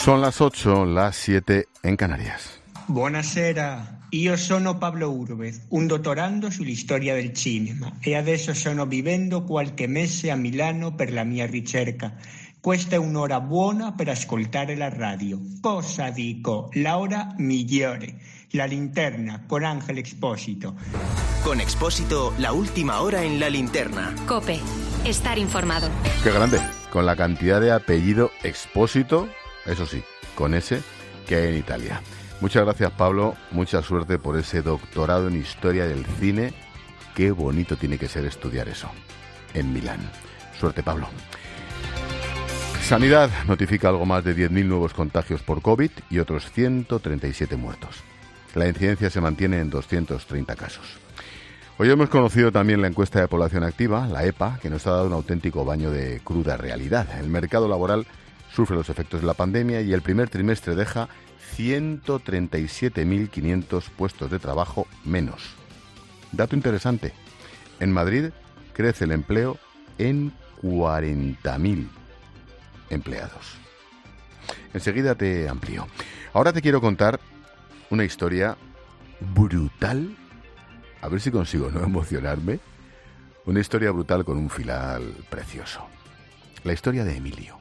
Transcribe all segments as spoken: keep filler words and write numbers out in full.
Son las ocho, las siete en Canarias. Buonasera, io sono Pablo Urbez, un dottorando sull'istoria del cinema e adesso sono vivendo qualche mese a Milano per la mia ricerca. Questa è un'ora buona per ascoltare la radio. Cosa dico? La hora migliore. La linterna con Ángel Expósito. Con Expósito, la última hora en La Linterna. COPE, estar informado. Qué grande, con la cantidad de apellido Expósito, eso sí, con ese que hay en Italia. Muchas gracias, Pablo, mucha suerte por ese doctorado en Historia del Cine. Qué bonito tiene que ser estudiar eso en Milán. Suerte, Pablo. Sanidad notifica algo más de diez mil nuevos contagios por COVID y otros ciento treinta y siete muertos. La incidencia se mantiene en doscientos treinta casos. Hoy hemos conocido también la encuesta de población activa, la EPA, que nos ha dado un auténtico baño de cruda realidad. El mercado laboral sufre los efectos de la pandemia y el primer trimestre deja ciento treinta y siete mil quinientos puestos de trabajo menos. Dato interesante, en Madrid crece el empleo en cuarenta mil empleados. Enseguida te amplío. Ahora te quiero contar una historia brutal, a ver si consigo no emocionarme, una historia brutal con un final precioso. La historia de Emilio.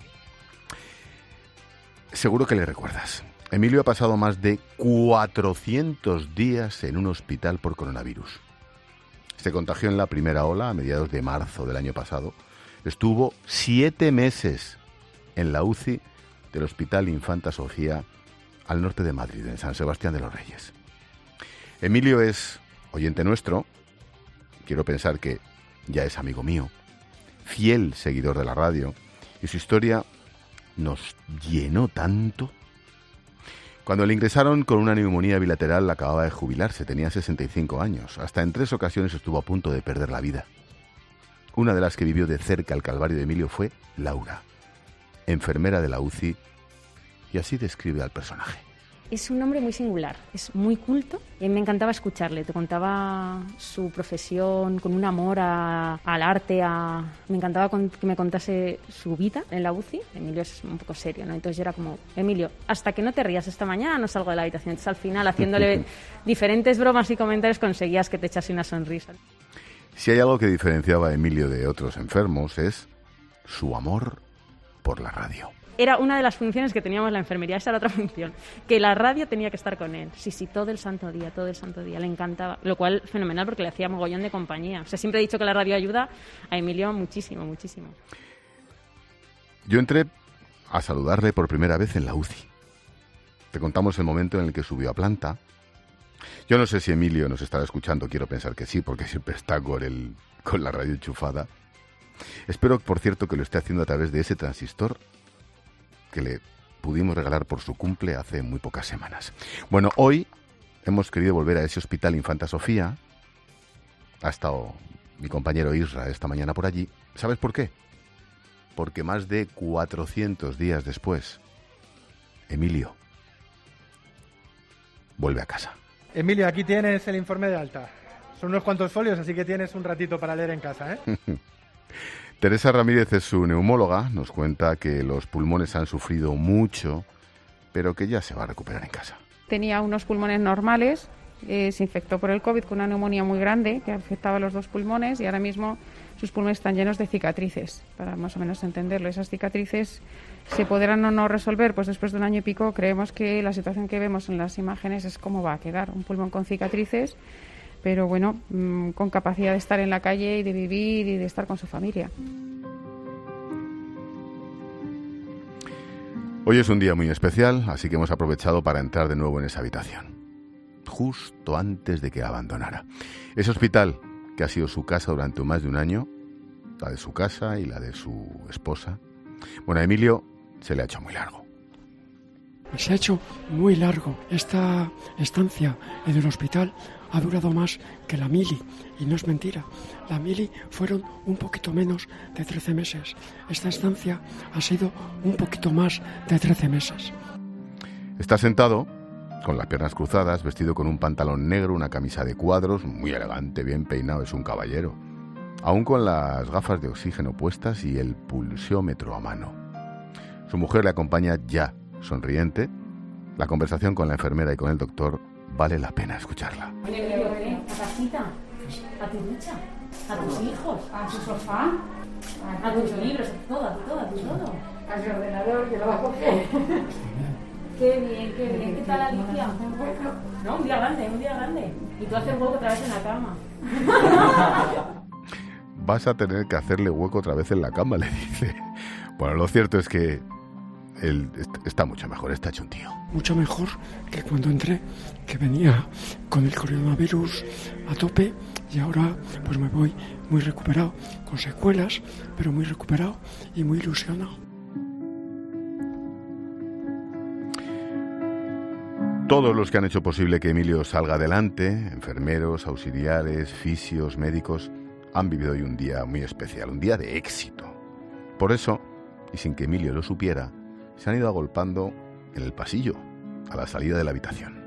Seguro que le recuerdas. Emilio ha pasado más de cuatrocientos días en un hospital por coronavirus. Se contagió en la primera ola a mediados de marzo del año pasado. Estuvo siete meses en la U C I del Hospital Infanta Sofía al norte de Madrid, en San Sebastián de los Reyes. Emilio es oyente nuestro, quiero pensar que ya es amigo mío, fiel seguidor de la radio, y su historia nos llenó tanto. Cuando le ingresaron con una neumonía bilateral, acababa de jubilarse, tenía sesenta y cinco años. Hasta en tres ocasiones estuvo a punto de perder la vida. Una de las que vivió de cerca el calvario de Emilio fue Laura, enfermera de la U C I, y así describe al personaje. Es un hombre muy singular, es muy culto y me encantaba escucharle. Te contaba su profesión con un amor a, al arte, a... me encantaba con, que me contase su vida en la U C I. Emilio es un poco serio, ¿no? Entonces yo era como, Emilio, hasta que no te rías esta mañana no salgo de la habitación. Entonces al final, haciéndole diferentes bromas y comentarios, conseguías que te echase una sonrisa. Si hay algo que diferenciaba a Emilio de otros enfermos es su amor por la radio. Era una de las funciones que teníamos en la enfermería, esa era otra función, que la radio tenía que estar con él. Sí, sí, todo el santo día, todo el santo día, le encantaba. Lo cual, fenomenal, porque le hacía mogollón de compañía. O sea, siempre he dicho que la radio ayuda a Emilio muchísimo, muchísimo. Yo entré a saludarle por primera vez en la U C I. Te contamos el momento en el que subió a planta. Yo no sé si Emilio nos estará escuchando, quiero pensar que sí, porque siempre está con, el, con la radio enchufada. Espero, por cierto, que lo esté haciendo a través de ese transistor que le pudimos regalar por su cumple hace muy pocas semanas. Bueno, hoy hemos querido volver a ese Hospital Infanta Sofía. Ha estado mi compañero Isra esta mañana por allí. ¿Sabes por qué? Porque más de cuatrocientos días después, Emilio vuelve a casa. Emilio, aquí tienes el informe de alta. Son unos cuantos folios, así que tienes un ratito para leer en casa, ¿eh? Teresa Ramírez es su neumóloga, nos cuenta que los pulmones han sufrido mucho, pero que ya se va a recuperar en casa. Tenía unos pulmones normales, eh, se infectó por el COVID con una neumonía muy grande que afectaba a los dos pulmones y ahora mismo sus pulmones están llenos de cicatrices, para más o menos entenderlo. Esas cicatrices se podrán o no resolver, pues después de un año y pico creemos que la situación que vemos en las imágenes es cómo va a quedar, un pulmón con cicatrices, pero bueno, mmm, con capacidad de estar en la calle y de vivir y de estar con su familia. Hoy es un día muy especial, así que hemos aprovechado para entrar de nuevo en esa habitación, justo antes de que abandonara. Ese hospital, que ha sido su casa durante más de un año, la de su casa y la de su esposa. Bueno, a Emilio se le ha hecho muy largo. Se ha hecho muy largo. Esta estancia en el hospital ha durado más que la mili, y no es mentira. La mili fueron un poquito menos de trece meses. Esta estancia ha sido un poquito más de trece meses. Está sentado, con las piernas cruzadas, vestido con un pantalón negro, una camisa de cuadros, muy elegante, bien peinado, es un caballero. Aún con las gafas de oxígeno puestas y el pulsiómetro a mano. Su mujer le acompaña ya sonriente. La conversación con la enfermera y con el doctor vale la pena escucharla. Oye, Emilio, ¿qué? ¿A casita? ¿A tu ducha? ¿A tus hijos? ¿A tu sofá? ¿A tus libros? ¿A todo? ¿A todo? ¿A todo? A mi ordenador, que lo va a coger. Qué bien, qué bien. ¿Qué tal, Alicia? No, un día grande, un día grande. Y tú haces hueco otra vez en la cama. Vas a tener que hacerle hueco otra vez en la cama, le dice. Bueno, lo cierto es que él está mucho mejor, está hecho un tío. Mucho mejor que cuando entré, que venía con el coronavirus a tope, y ahora pues me voy muy recuperado, con secuelas, pero muy recuperado y muy ilusionado. Todos los que han hecho posible que Emilio salga adelante, enfermeros, auxiliares, fisios, médicos, han vivido hoy un día muy especial, un día de éxito. Por eso, y sin que Emilio lo supiera, se han ido agolpando en el pasillo, a la salida de la habitación.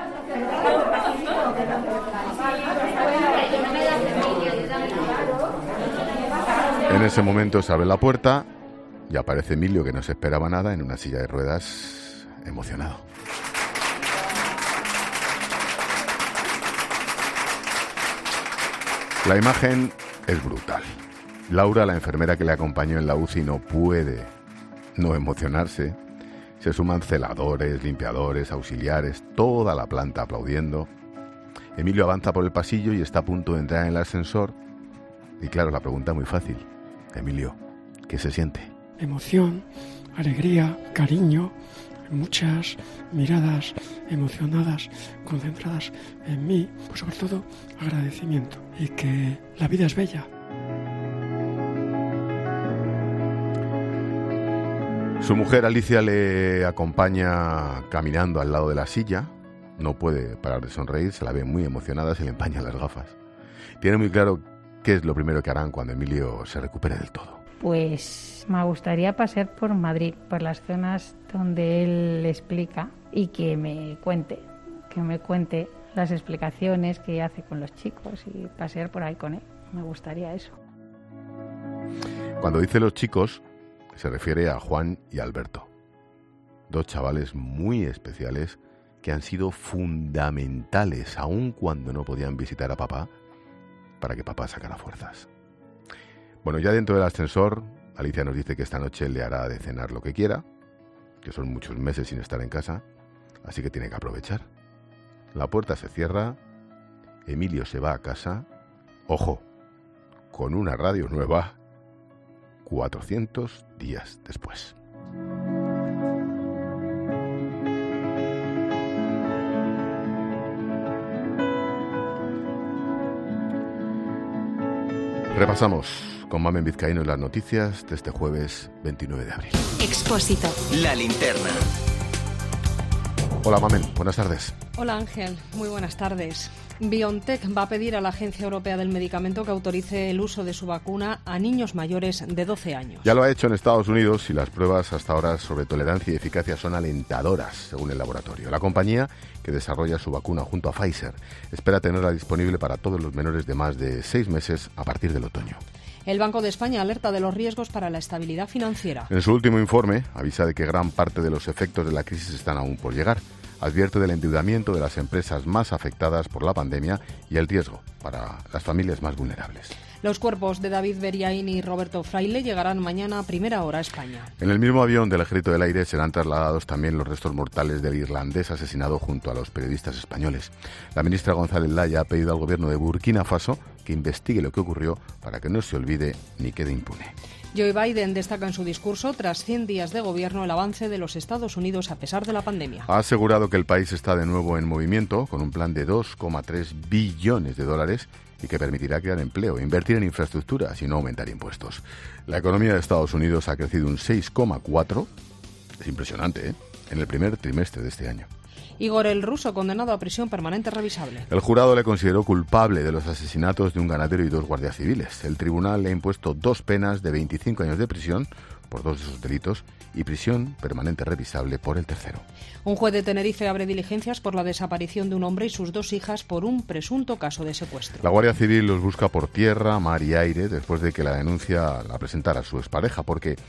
En ese momento se abre la puerta y aparece Emilio, que no se esperaba nada, en una silla de ruedas, emocionado. La imagen es brutal. Laura, la enfermera que le acompañó en la U C I, no puede no emocionarse. Se suman celadores, limpiadores, auxiliares, toda la planta aplaudiendo. Emilio avanza por el pasillo y está a punto de entrar en el ascensor. Y claro, la pregunta es muy fácil. Emilio, ¿qué se siente? Emoción, alegría, cariño, muchas miradas emocionadas, concentradas en mí, pues sobre todo agradecimiento y que la vida es bella. Su mujer Alicia le acompaña caminando al lado de la silla. No puede parar de sonreír, se la ve muy emocionada, se le empañan las gafas. Tiene muy claro qué es lo primero que harán cuando Emilio se recupere del todo. Pues me gustaría pasear por Madrid, por las zonas donde él explica y que me cuente, que me cuente las explicaciones que hace con los chicos y pasear por ahí con él. Me gustaría eso. Cuando dice los chicos, se refiere a Juan y Alberto, dos chavales muy especiales que han sido fundamentales, aun cuando no podían visitar a papá, para que papá sacara fuerzas. Bueno, ya dentro del ascensor, Alicia nos dice que esta noche le hará de cenar lo que quiera, que son muchos meses sin estar en casa, así que tiene que aprovechar. La puerta se cierra, Emilio se va a casa, ojo, con una radio nueva, cuatrocientos días después. Repasamos con Mamen Vizcaíno las noticias de este jueves veintinueve de abril. Expósito. La linterna. Hola Mamen, buenas tardes. Hola Ángel, muy buenas tardes. BioNTech va a pedir a la Agencia Europea del Medicamento que autorice el uso de su vacuna a niños mayores de doce años. Ya lo ha hecho en Estados Unidos y las pruebas hasta ahora sobre tolerancia y eficacia son alentadoras, según el laboratorio. La compañía, que desarrolla su vacuna junto a Pfizer, espera tenerla disponible para todos los menores de más de seis meses a partir del otoño. El Banco de España alerta de los riesgos para la estabilidad financiera. En su último informe, avisa de que gran parte de los efectos de la crisis están aún por llegar. Advierte del endeudamiento de las empresas más afectadas por la pandemia y el riesgo para las familias más vulnerables. Los cuerpos de David Beriaín y Roberto Fraile llegarán mañana a primera hora a España. En el mismo avión del Ejército del Aire serán trasladados también los restos mortales del irlandés asesinado junto a los periodistas españoles. La ministra González Laya ha pedido al gobierno de Burkina Faso que investigue lo que ocurrió para que no se olvide ni quede impune. Joe Biden destaca en su discurso, tras cien días de gobierno, el avance de los Estados Unidos a pesar de la pandemia. Ha asegurado que el país está de nuevo en movimiento, con un plan de dos coma tres billones de dólares y que permitirá crear empleo, invertir en infraestructuras y no aumentar impuestos. La economía de Estados Unidos ha crecido un seis coma cuatro, es impresionante, ¿eh?, en el primer trimestre de este año. Igor el Ruso, condenado a prisión permanente revisable. El jurado le consideró culpable de los asesinatos de un ganadero y dos guardias civiles. El tribunal le ha impuesto dos penas de veinticinco años de prisión por dos de esos delitos y prisión permanente revisable por el tercero. Un juez de Tenerife abre diligencias por la desaparición de un hombre y sus dos hijas por un presunto caso de secuestro. La Guardia Civil los busca por tierra, mar y aire después de que la denuncia la presentara su expareja, porque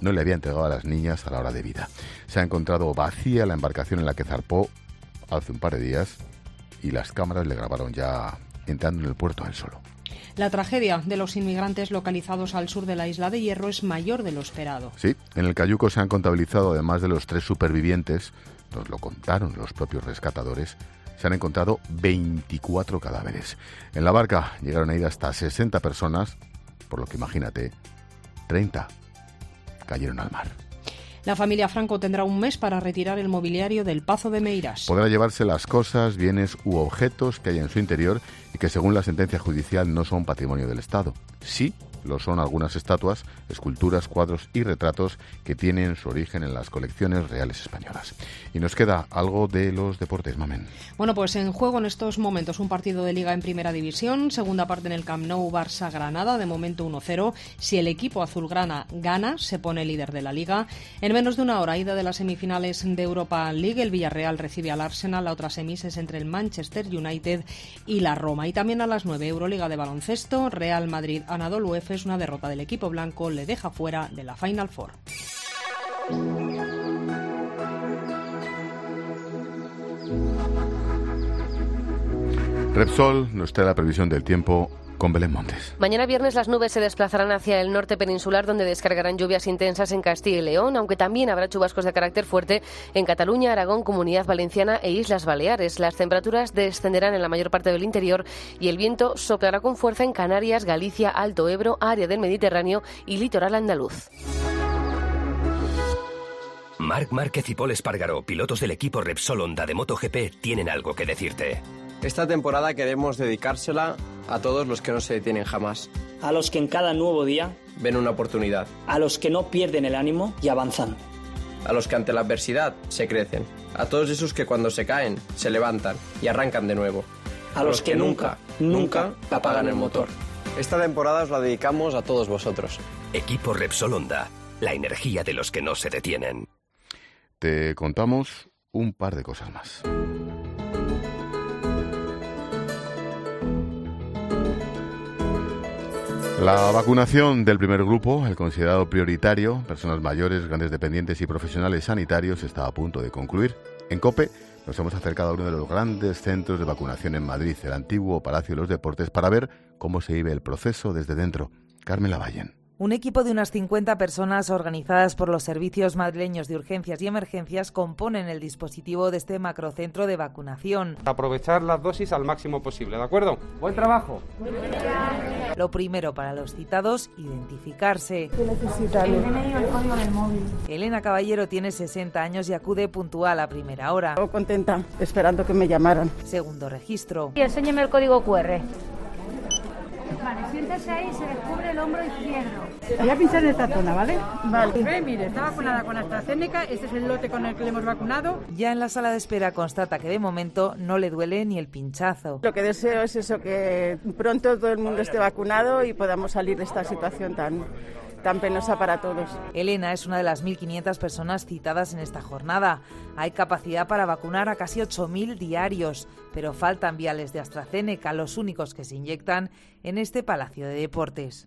no le había entregado a las niñas a la hora de vida. Se ha encontrado vacía la embarcación en la que zarpó hace un par de días y las cámaras le grabaron ya entrando en el puerto a él solo. La tragedia de los inmigrantes localizados al sur de la isla de Hierro es mayor de lo esperado. Sí, en el Cayuco se han contabilizado, además de los tres supervivientes, nos lo contaron los propios rescatadores, se han encontrado veinticuatro cadáveres. En la barca llegaron a ir hasta sesenta personas, por lo que imagínate, treinta cayeron al mar. La familia Franco tendrá un mes para retirar el mobiliario del Pazo de Meirás. Podrá llevarse las cosas, bienes u objetos que hay en su interior y que según la sentencia judicial no son patrimonio del Estado. Sí lo son algunas estatuas, esculturas, cuadros y retratos que tienen su origen en las colecciones reales españolas. Y nos queda algo de los deportes, Mamen. Bueno, pues en juego en estos momentos un partido de Liga en Primera División, segunda parte en el Camp Nou, Barça-Granada, de momento uno cero. Si el equipo azulgrana gana, se pone líder de la Liga. En menos de una hora, ida de las semifinales de Europa League, el Villarreal recibe al Arsenal, la otra semis es entre el Manchester United y la Roma. Y también a las nueve, Euroliga de baloncesto, Real Madrid-Anadolu Efes. Una derrota del equipo blanco le deja fuera de la Final Four. Repsol nos trae la previsión del tiempo con Belén Montes. Mañana viernes las nubes se desplazarán hacia el norte peninsular, donde descargarán lluvias intensas en Castilla y León, aunque también habrá chubascos de carácter fuerte en Cataluña, Aragón, Comunidad Valenciana e Islas Baleares. Las temperaturas descenderán en la mayor parte del interior y el viento soplará con fuerza en Canarias, Galicia, Alto Ebro, área del Mediterráneo y litoral andaluz. Marc Márquez y Pol Espargaró, pilotos del equipo Repsol Honda de MotoGP, tienen algo que decirte. Esta temporada queremos dedicársela a todos los que no se detienen jamás. A los que en cada nuevo día ven una oportunidad. A los que no pierden el ánimo y avanzan. A los que ante la adversidad se crecen. A todos esos que cuando se caen se levantan y arrancan de nuevo. A, a los, los que, que nunca, nunca apagan el motor. Esta temporada os la dedicamos a todos vosotros. Equipo Repsol Honda, la energía de los que no se detienen. Te contamos un par de cosas más. La vacunación del primer grupo, el considerado prioritario, personas mayores, grandes dependientes y profesionales sanitarios, está a punto de concluir. En COPE nos hemos acercado a uno de los grandes centros de vacunación en Madrid, el antiguo Palacio de los Deportes, para ver cómo se vive el proceso desde dentro. Carmen Lavallen. Un equipo de unas cincuenta personas organizadas por los servicios madrileños de urgencias y emergencias componen el dispositivo de este macrocentro de vacunación. Aprovechar las dosis al máximo posible, ¿de acuerdo? Buen trabajo. Lo primero para los citados, identificarse. ¿Qué necesitan? El D N I o el código del móvil. Elena Caballero tiene sesenta años y acude puntual a primera hora. Estoy contenta, esperando que me llamaran. Segundo registro. Y enséñeme el código cu erre. Vale, siéntese ahí y se descubre el hombro izquierdo. Voy a pinchar en esta zona, ¿vale? Vale. Eh, mire, está vacunada con AstraZeneca, este es el lote con el que le hemos vacunado. Ya en la sala de espera constata que de momento no le duele ni el pinchazo. Lo que deseo es eso, que pronto todo el mundo esté vacunado y podamos salir de esta situación tan... tan penosa para todos. Elena es una de las mil quinientas personas citadas en esta jornada. Hay capacidad para vacunar a casi ocho mil diarios, pero faltan viales de AstraZeneca, los únicos que se inyectan en este Palacio de Deportes.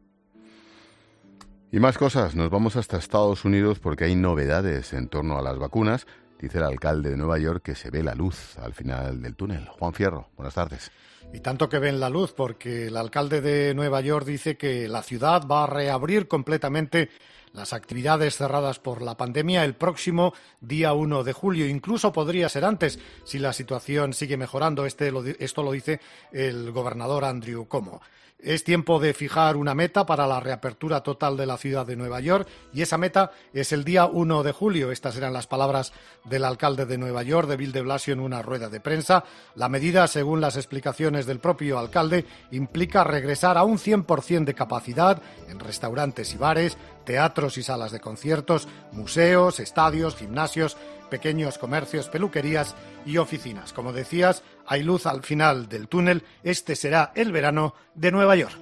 Y más cosas, nos vamos hasta Estados Unidos porque hay novedades en torno a las vacunas. Dice el alcalde de Nueva York que se ve la luz al final del túnel. Juan Fierro, buenas tardes. Y tanto que ven la luz, porque el alcalde de Nueva York dice que la ciudad va a reabrir completamente las actividades cerradas por la pandemia el próximo día uno de julio. Incluso podría ser antes, si la situación sigue mejorando. Este lo, esto lo dice el gobernador Andrew Cuomo. Es tiempo de fijar una meta para la reapertura total de la ciudad de Nueva York y esa meta es el día uno de julio. Estas eran las palabras del alcalde de Nueva York, de Bill de Blasio, en una rueda de prensa. La medida, según las explicaciones del propio alcalde, implica regresar a un cien por ciento de capacidad en restaurantes y bares, teatros y salas de conciertos, museos, estadios, gimnasios, pequeños comercios, peluquerías y oficinas. Como decías, hay luz al final del túnel. Este será el verano de Nueva York.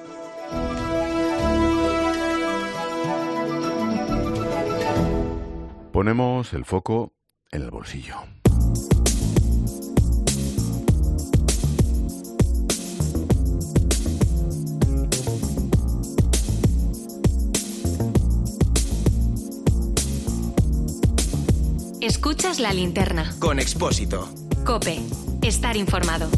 Ponemos el foco en el bolsillo. Escuchas La Linterna. Con Expósito. COPE. Estar informado.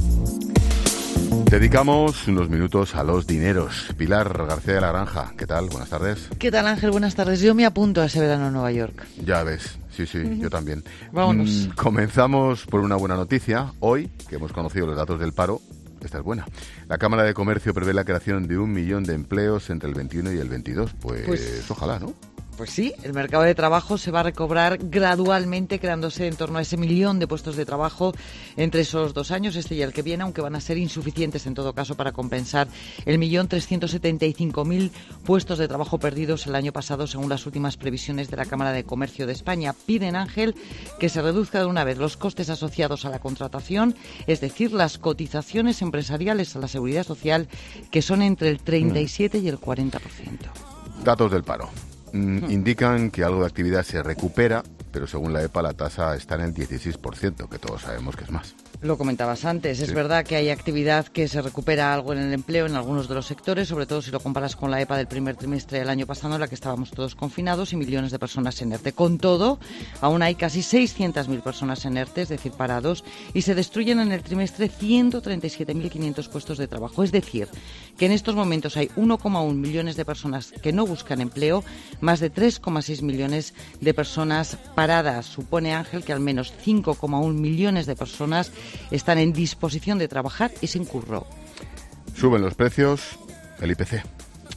Dedicamos unos minutos a los dineros. Pilar García de la Granja, ¿qué tal? Buenas tardes. ¿Qué tal, Ángel? Buenas tardes. Yo me apunto a ese verano en Nueva York. Ya ves, sí, sí, uh-huh. Yo también. Vámonos. Mm, comenzamos por una buena noticia. Hoy, que hemos conocido los datos del paro, esta es buena. La Cámara de Comercio prevé la creación de un millón de empleos entre el veintiuno y el veintidós. Pues, pues ojalá, ¿no? Pues sí, el mercado de trabajo se va a recobrar gradualmente, creándose en torno a ese millón de puestos de trabajo entre esos dos años, este y el que viene, aunque van a ser insuficientes en todo caso para compensar el millón trescientos setenta y cinco mil puestos de trabajo perdidos el año pasado, según las últimas previsiones de la Cámara de Comercio de España. Piden, Ángel, que se reduzca de una vez los costes asociados a la contratación, es decir, las cotizaciones empresariales a la Seguridad Social, que son entre el treinta y siete y el cuarenta por ciento. Datos del paro. Mm, indican que algo de actividad se recupera, pero según la EPA la tasa está en el dieciséis por ciento, que todos sabemos que es más. Lo comentabas antes, sí. Es verdad que hay actividad que se recupera algo en el empleo en algunos de los sectores, sobre todo si lo comparas con la EPA del primer trimestre del año pasado, en la que estábamos todos confinados y millones de personas en ERTE. Con todo, aún hay casi seiscientas mil personas en ERTE, es decir, parados, y se destruyen en el trimestre ciento treinta y siete mil quinientos puestos de trabajo. Es decir, que en estos momentos hay uno coma uno millones de personas que no buscan empleo, más de tres coma seis millones de personas paradas. Supone, Ángel, que al menos cinco coma uno millones de personas están en disposición de trabajar y sin curro. Suben los precios, el I P C.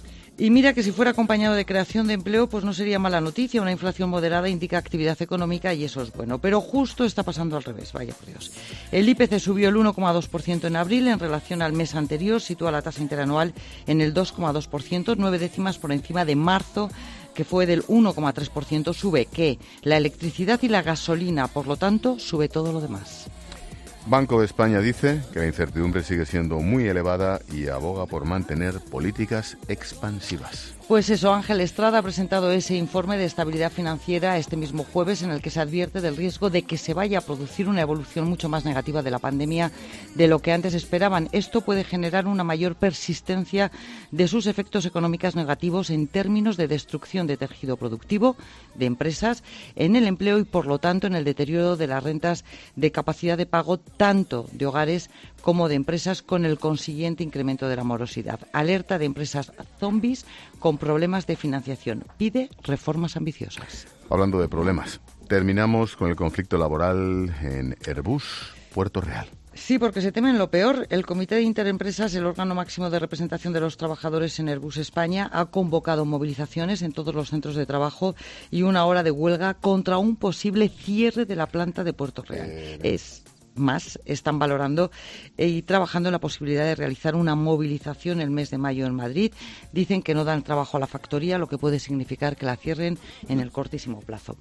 Y mira que si fuera acompañado de creación de empleo, pues no sería mala noticia. Una inflación moderada indica actividad económica y eso es bueno. Pero justo está pasando al revés, vaya por Dios. El I P C subió el uno coma dos por ciento en abril en relación al mes anterior, sitúa la tasa interanual en el dos coma dos por ciento, nueve décimas por encima de marzo, que fue del uno coma tres por ciento. Sube, ¿qué? La electricidad y la gasolina, por lo tanto, sube todo lo demás. Banco de España dice que la incertidumbre sigue siendo muy elevada y aboga por mantener políticas expansivas. Pues eso, Ángel Estrada ha presentado ese informe de estabilidad financiera este mismo jueves en el que se advierte del riesgo de que se vaya a producir una evolución mucho más negativa de la pandemia de lo que antes esperaban. Esto puede generar una mayor persistencia de sus efectos económicos negativos en términos de destrucción de tejido productivo, de empresas, en el empleo y, por lo tanto, en el deterioro de las rentas de capacidad de pago tanto de hogares como de empresas, con el consiguiente incremento de la morosidad. Alerta de empresas zombies con problemas de financiación. Pide reformas ambiciosas. Hablando de problemas, terminamos con el conflicto laboral en Airbus, Puerto Real. Sí, porque se temen lo peor. El Comité de Interempresas, el órgano máximo de representación de los trabajadores en Airbus España, ha convocado movilizaciones en todos los centros de trabajo y una hora de huelga contra un posible cierre de la planta de Puerto Real. Eh, es más, están valorando y trabajando en la posibilidad de realizar una movilización el mes de mayo en Madrid. Dicen que no dan trabajo a la factoría, lo que puede significar que la cierren en el cortísimo plazo.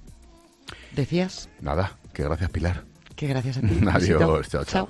¿Decías? Nada, que gracias, Pilar. Que gracias a ti. Adiós, chao, chao. chao.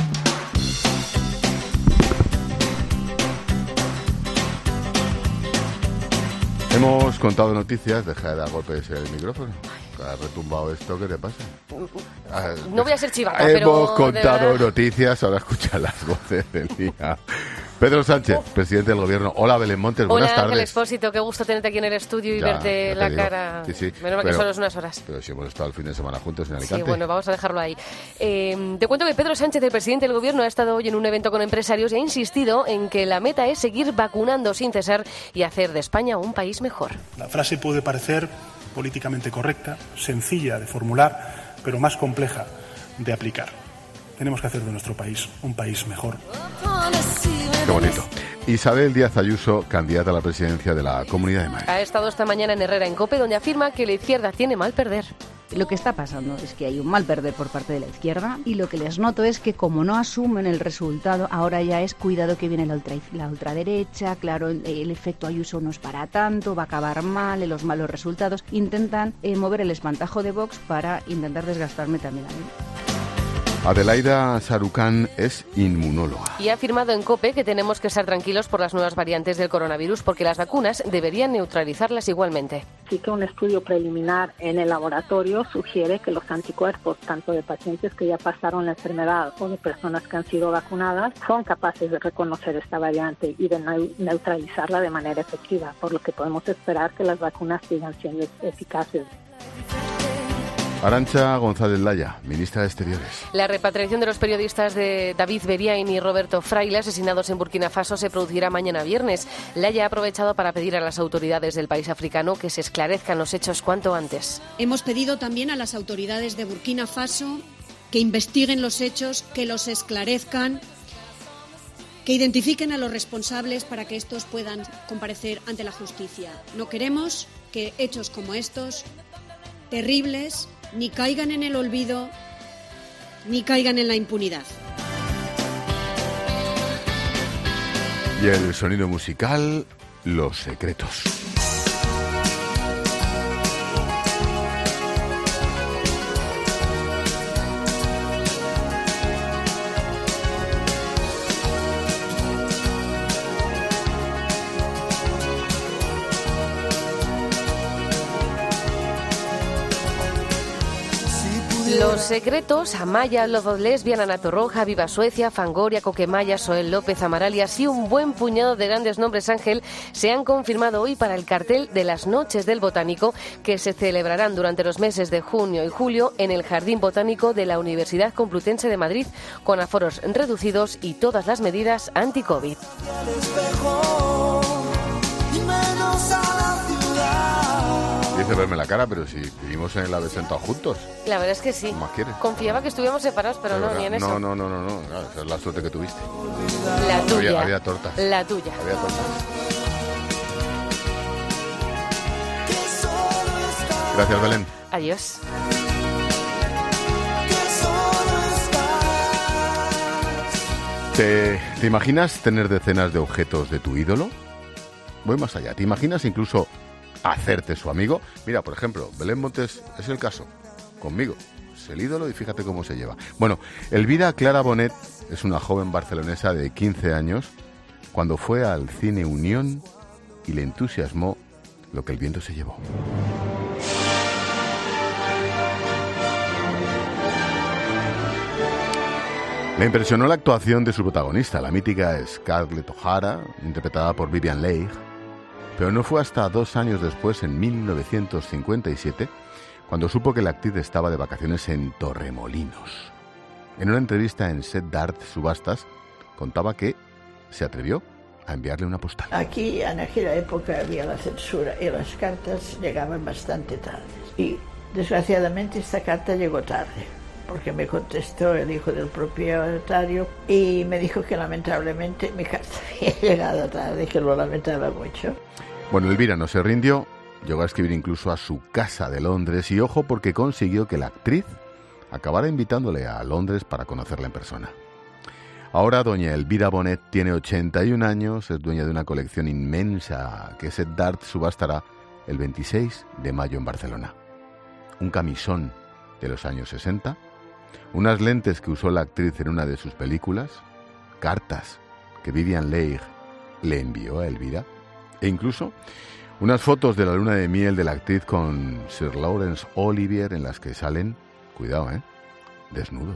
Hemos contado noticias, deja de dar golpes en el micrófono. ¿Ha retumbado esto? ¿Qué te pasa? No voy a ser chivata, Hemos pero... Hemos contado noticias, ahora escucha las voces del día. Pedro Sánchez, oh. presidente del Gobierno. Hola, Belén Montes, buenas Hola, tardes. Hola, Ángel Expósito, qué gusto tenerte aquí en el estudio y ya, verte ya la digo. cara. Sí, sí. Menos mal que solo es unas horas. Pero si hemos estado el fin de semana juntos en Alicante. Sí, bueno, vamos a dejarlo ahí. Eh, te cuento que Pedro Sánchez, el presidente del Gobierno, ha estado hoy en un evento con empresarios y ha insistido en que la meta es seguir vacunando sin cesar y hacer de España un país mejor. La frase puede parecer políticamente correcta, sencilla de formular, pero más compleja de aplicar. Tenemos que hacer de nuestro país un país mejor. Qué bonito. Isabel Díaz Ayuso, candidata a la presidencia de la Comunidad de Madrid. Ha estado esta mañana en Herrera en COPE, donde afirma que la izquierda tiene mal perder. Lo que está pasando es que hay un mal perder por parte de la izquierda y lo que les noto es que como no asumen el resultado, ahora ya es cuidado que viene la, ultra, la ultraderecha, claro, el efecto Ayuso no es para tanto, va a acabar mal, los malos resultados. Intentan eh, mover el espantajo de Vox para intentar desgastarme también a mí. Adelaida Sarucán es inmunóloga. Y ha afirmado en COPE que tenemos que estar tranquilos por las nuevas variantes del coronavirus porque las vacunas deberían neutralizarlas igualmente. Sí que un estudio preliminar en el laboratorio sugiere que los anticuerpos, tanto de pacientes que ya pasaron la enfermedad o de personas que han sido vacunadas, son capaces de reconocer esta variante y de neutralizarla de manera efectiva, por lo que podemos esperar que las vacunas sigan siendo eficaces. Arantxa González Laya, ministra de Exteriores. La repatriación de los periodistas de David Beriain y Roberto Fraile, asesinados en Burkina Faso, se producirá mañana viernes. Laya ha aprovechado para pedir a las autoridades del país africano que se esclarezcan los hechos cuanto antes. Hemos pedido también a las autoridades de Burkina Faso que investiguen los hechos, que los esclarezcan, que identifiquen a los responsables para que estos puedan comparecer ante la justicia. No queremos que hechos como estos, terribles, ni caigan en el olvido, ni caigan en la impunidad. Y el sonido musical, Los Secretos. Los Secretos, Amaya, Love of Lesbian, Ana Torroja, Viva Suecia, Fangoria, Coquemaya, Soel López, Amaral y así un buen puñado de grandes nombres, Ángel, se han confirmado hoy para el cartel de las Noches del Botánico que se celebrarán durante los meses de junio y julio en el Jardín Botánico de la Universidad Complutense de Madrid, con aforos reducidos y todas las medidas anti-COVID. Dice verme la cara, pero si vivimos en el ave sentados juntos. La verdad es que sí. ¿Qué más quieres? Confiaba que estuviéramos separados, pero no, ni en eso. No, no, no, no, no. Claro, esa es la suerte que tuviste. La tuya. Había, había tortas. La tuya. Había tortas. Gracias, Belén. Adiós. ¿Te, ¿Te imaginas tener decenas de objetos de tu ídolo? Voy más allá. ¿Te imaginas incluso hacerte su amigo? Mira, por ejemplo, Belén Montes es el caso. Conmigo. Es el ídolo y fíjate cómo se lleva. Bueno, Elvira Clara Bonet es una joven barcelonesa de quince años cuando fue al Cine Unión y le entusiasmó lo que el viento se llevó. Le impresionó la actuación de su protagonista, la mítica Scarlett O'Hara, interpretada por Vivien Leigh. Pero no fue hasta dos años después, en mil novecientos cincuenta y siete, cuando supo que la actriz estaba de vacaciones en Torremolinos. En una entrevista en Set d'Art Subastas, contaba que se atrevió a enviarle una postal. Aquí, en aquella época, había la censura y las cartas llegaban bastante tarde. Y, desgraciadamente, esta carta llegó tarde, porque me contestó el hijo del propietario y me dijo que lamentablemente mi carta había llegado tarde, que lo lamentaba mucho. Bueno, Elvira no se rindió, llegó a escribir incluso a su casa de Londres y ojo porque consiguió que la actriz acabara invitándole a Londres para conocerla en persona. Ahora doña Elvira Bonet tiene ochenta y un años, es dueña de una colección inmensa que Set d'Art subastará el veintiséis de mayo en Barcelona. Un camisón de los años sesenta, unas lentes que usó la actriz en una de sus películas, cartas que Vivien Leigh le envió a Elvira, e incluso unas fotos de la luna de miel de la actriz con Sir Laurence Olivier en las que salen, cuidado, ¿eh?, desnudos.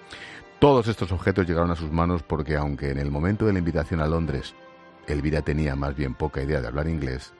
Todos estos objetos llegaron a sus manos porque, aunque en el momento de la invitación a Londres Elvira tenía más bien poca idea de hablar inglés,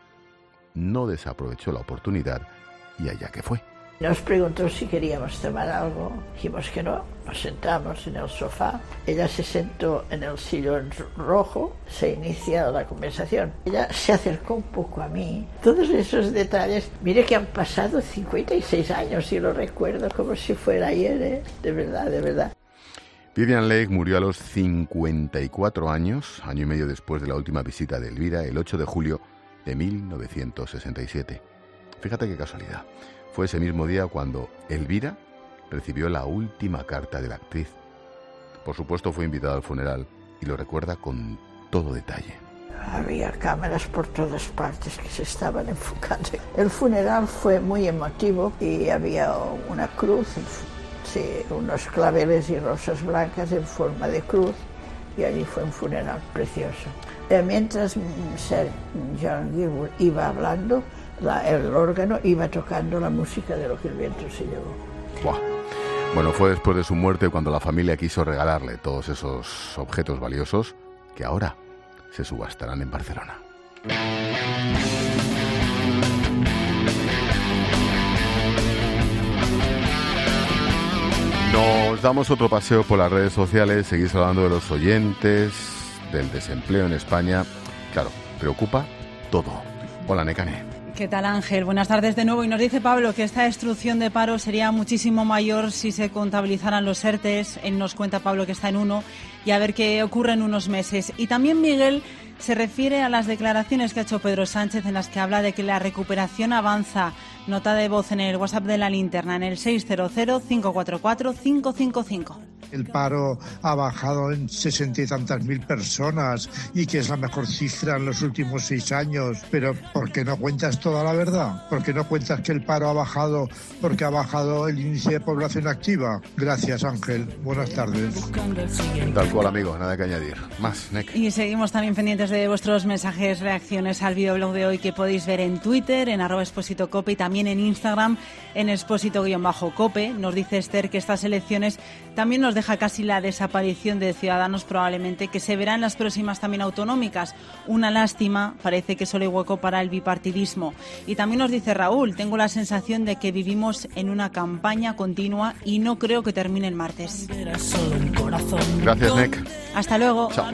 no desaprovechó la oportunidad y allá que fue. Nos preguntó si queríamos tomar algo, dijimos que no, nos sentamos en el sofá, ella se sentó en el sillón rojo, se inicia la conversación, ella se acercó un poco a mí, todos esos detalles, mire que han pasado cincuenta y seis años y lo recuerdo como si fuera ayer, ¿eh? de verdad, de verdad. Vivien Leigh murió a los cincuenta y cuatro años, año y medio después de la última visita de Elvira, el ocho de julio de mil novecientos sesenta y siete. Fíjate qué casualidad. Fue ese mismo día cuando Elvira recibió la última carta de la actriz. Por supuesto fue invitada al funeral y lo recuerda con todo detalle. Había cámaras por todas partes que se estaban enfocando. El funeral fue muy emotivo y había una cruz, sí, unos claveles y rosas blancas en forma de cruz y allí fue un funeral precioso. Eh, mientras Sir John Gilmour iba hablando, La, el órgano iba tocando la música de Lo que el viento se llevó. Buah. Bueno, fue después de su muerte cuando la familia quiso regalarle todos esos objetos valiosos que ahora se subastarán en Barcelona. damos otro paseo por las redes sociales, seguís hablando de los oyentes, del desempleo en España. Claro, preocupa todo. Hola, Nekane. ¿Qué tal, Ángel? Buenas tardes de nuevo. Y nos dice Pablo que esta destrucción de paro sería muchísimo mayor si se contabilizaran los ERTES. Él nos cuenta, Pablo, que está en uno, y a ver qué ocurre en unos meses. Y también Miguel se refiere a las declaraciones que ha hecho Pedro Sánchez, en las que habla de que la recuperación avanza. Nota de voz en el WhatsApp de La Linterna, en el seis cero cero, cinco cuatro cuatro, cinco cinco cinco. El paro ha bajado en sesenta y tantas mil personas y que es la mejor cifra en los últimos seis años. Pero ¿por qué no cuentas toda la verdad? ¿Por qué no cuentas que el paro ha bajado porque ha bajado el índice de población activa? Gracias, Ángel. Buenas tardes. Tal cual, amigo. Nada que añadir. Más, Nek. Y seguimos también pendientes de vuestros mensajes, reacciones al videoblog de hoy, que podéis ver en Twitter, en arroba Expósito Cope, y también en Instagram, en Expósito-Cope. Nos dice Esther que estas elecciones también nos deja casi la desaparición de Ciudadanos, probablemente, que se verá en las próximas también autonómicas. Una lástima, parece que solo hay hueco para el bipartidismo. Y también nos dice Raúl, tengo la sensación de que vivimos en una campaña continua y no creo que termine el martes. Gracias, Nek. Hasta luego. Chao.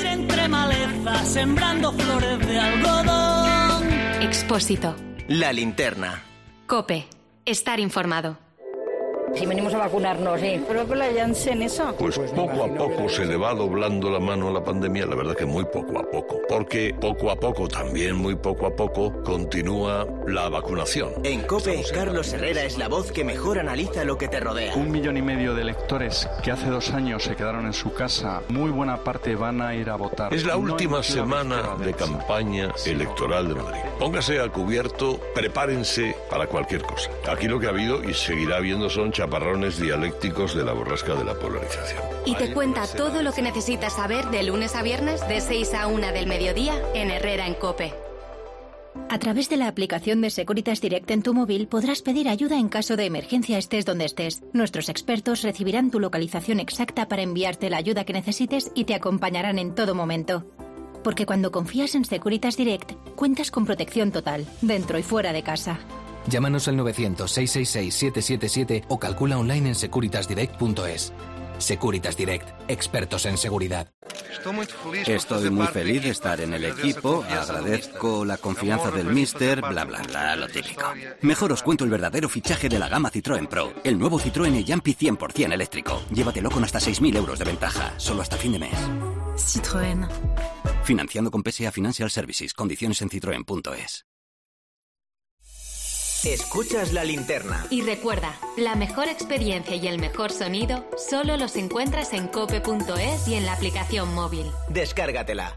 Expósito. La Linterna. COPE. Estar informado. Si venimos a vacunarnos, sí. Pero que la llancen eso. Pues poco a poco se le va doblando la mano a la pandemia, la verdad que muy poco a poco. Porque poco a poco, también muy poco a poco, continúa la vacunación. En COPE, Carlos Herrera es la voz que mejor analiza lo que te rodea. Un millón y medio de electores que hace dos años se quedaron en su casa, muy buena parte van a ir a votar. Es la No última la semana de campaña electoral de Madrid. Póngase al cubierto, prepárense para cualquier cosa. Aquí lo que ha habido y seguirá habiendo son chaparrones dialécticos de la borrasca de la polarización. Y te cuenta todo lo que necesitas saber de lunes a viernes de seis a una del mediodía en Herrera en COPE. A través de la aplicación de Securitas Direct en tu móvil podrás pedir ayuda en caso de emergencia estés donde estés. Nuestros expertos recibirán tu localización exacta para enviarte la ayuda que necesites y te acompañarán en todo momento. Porque cuando confías en Securitas Direct, cuentas con protección total, dentro y fuera de casa. Llámanos al novecientos, seiscientos sesenta y seis, siete siete siete o calcula online en securitas direct punto es. Securitas Direct, expertos en seguridad. Estoy muy feliz de estar en el equipo, agradezco la confianza del míster, bla bla bla, lo típico. Mejor os cuento el verdadero fichaje de la gama Citroën Pro, el nuevo Citroën e-Jumpy cien por ciento eléctrico. Llévatelo con hasta seis mil euros de ventaja, solo hasta fin de mes. Citroën. Financiando con P S A Financial Services, condiciones en citroen punto es. Escuchas La Linterna. Y recuerda, la mejor experiencia y el mejor sonido solo los encuentras en cope punto es y en la aplicación móvil. Descárgatela.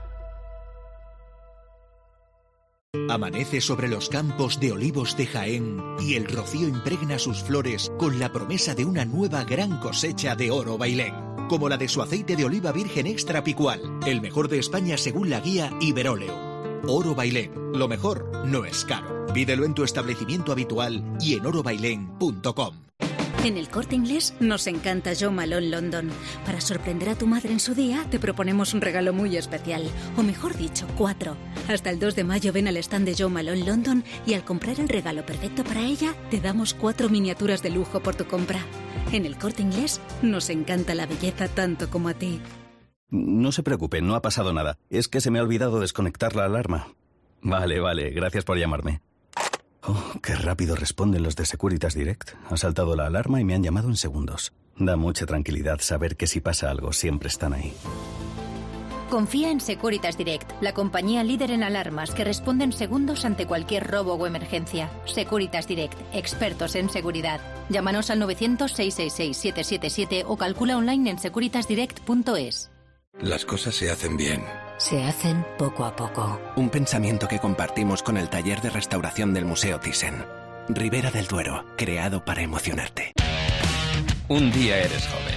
Amanece sobre los campos de olivos de Jaén y el rocío impregna sus flores con la promesa de una nueva gran cosecha de oro bailén, como la de su aceite de oliva virgen extra picual, el mejor de España según la guía Iberoleum. Oro Bailén, lo mejor no es caro. Pídelo en tu establecimiento habitual y en oro bailén punto com. En El Corte Inglés nos encanta Jo Malone London. Para sorprender a tu madre en su día, te proponemos un regalo muy especial. O mejor dicho, cuatro. Hasta el dos de mayo ven al stand de Jo Malone London y al comprar el regalo perfecto para ella, te damos cuatro miniaturas de lujo por tu compra. En El Corte Inglés nos encanta la belleza tanto como a ti. No se preocupe, no ha pasado nada. Es que se me ha olvidado desconectar la alarma. Vale, vale, gracias por llamarme. Oh, qué rápido responden los de Securitas Direct. Ha saltado la alarma y me han llamado en segundos. Da mucha tranquilidad saber que si pasa algo siempre están ahí. Confía en Securitas Direct, la compañía líder en alarmas que responde en segundos ante cualquier robo o emergencia. Securitas Direct, expertos en seguridad. Llámanos al novecientos, seiscientos sesenta y seis, siete siete siete o calcula online en securitas direct punto es. Las cosas se hacen bien. Se hacen poco a poco. Un pensamiento que compartimos con el taller de restauración del Museo Thyssen. Ribera del Duero, creado para emocionarte. Un día eres joven.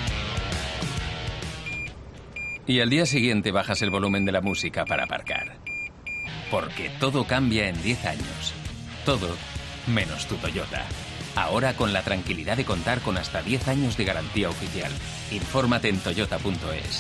Y al día siguiente bajas el volumen de la música para aparcar. Porque todo cambia en diez años. Todo menos tu Toyota. Ahora con la tranquilidad de contar con hasta diez años de garantía oficial. Infórmate en toyota punto es.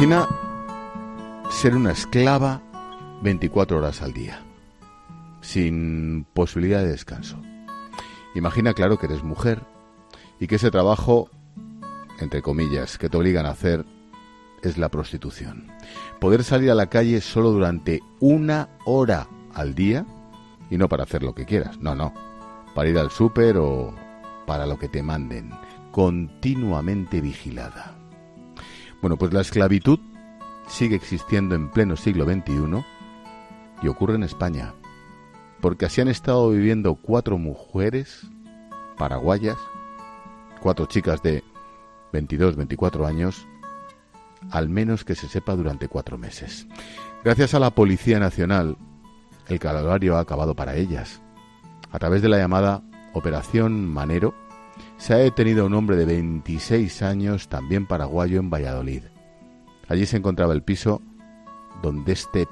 Imagina ser una esclava veinticuatro horas al día, sin posibilidad de descanso. Imagina, claro, que eres mujer y que ese trabajo, entre comillas, que te obligan a hacer es la prostitución. Poder salir a la calle solo durante una hora al día, y no para hacer lo que quieras, no, no, para ir al súper o para lo que te manden, continuamente vigilada. Bueno, pues la esclavitud sigue existiendo en pleno siglo veintiuno y ocurre en España, porque así han estado viviendo cuatro mujeres paraguayas, cuatro chicas de veintidós, veinticuatro años, al menos que se sepa durante cuatro meses. Gracias a la Policía Nacional, el calvario ha acabado para ellas. A través de la llamada Operación Manero, se ha detenido a un hombre de veintiséis años, también paraguayo, en Valladolid. Allí se encontraba el piso donde este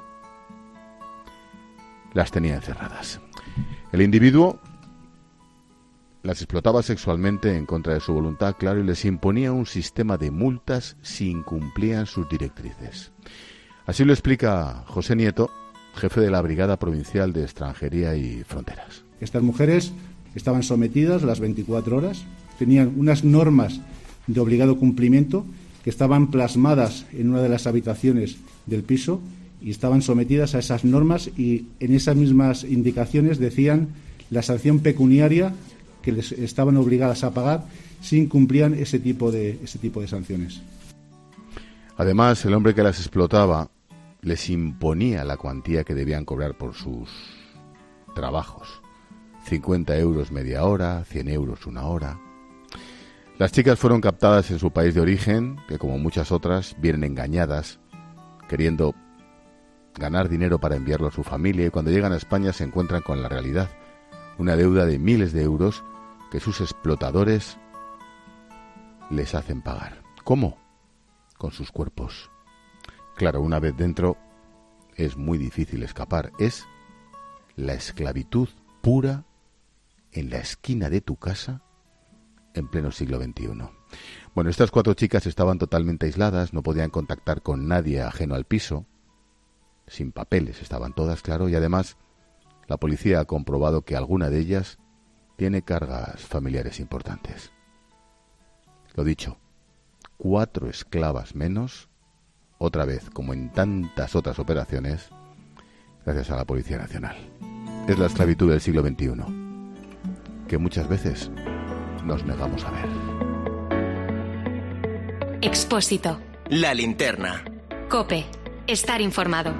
las tenía encerradas. El individuo las explotaba sexualmente en contra de su voluntad, claro, y les imponía un sistema de multas si incumplían sus directrices. Así lo explica José Nieto, jefe de la Brigada Provincial de Extranjería y Fronteras. Estas mujeres estaban sometidas las veinticuatro horas, tenían unas normas de obligado cumplimiento que estaban plasmadas en una de las habitaciones del piso y estaban sometidas a esas normas, y en esas mismas indicaciones decían la sanción pecuniaria que les estaban obligadas a pagar si incumplían ese tipo de, ese tipo de sanciones. Además, el hombre que las explotaba les imponía la cuantía que debían cobrar por sus trabajos. cincuenta euros media hora, cien euros una hora. Las chicas fueron captadas en su país de origen, que como muchas otras vienen engañadas, queriendo ganar dinero para enviarlo a su familia, y cuando llegan a España se encuentran con la realidad, una deuda de miles de euros que sus explotadores les hacen pagar. ¿Cómo? Con sus cuerpos. Claro, una vez dentro es muy difícil escapar. Es la esclavitud pura en la esquina de tu casa en pleno siglo veintiuno. Bueno, estas cuatro chicas estaban totalmente aisladas, no podían contactar con nadie ajeno al piso, sin papeles estaban todas, claro, y además la policía ha comprobado que alguna de ellas tiene cargas familiares importantes. Lo dicho, cuatro esclavas menos, otra vez, como en tantas otras operaciones, gracias a la Policía Nacional. Es la esclavitud del siglo veintiuno, que muchas veces nos negamos a ver. Expósito. La linterna. COPE. Estar informado.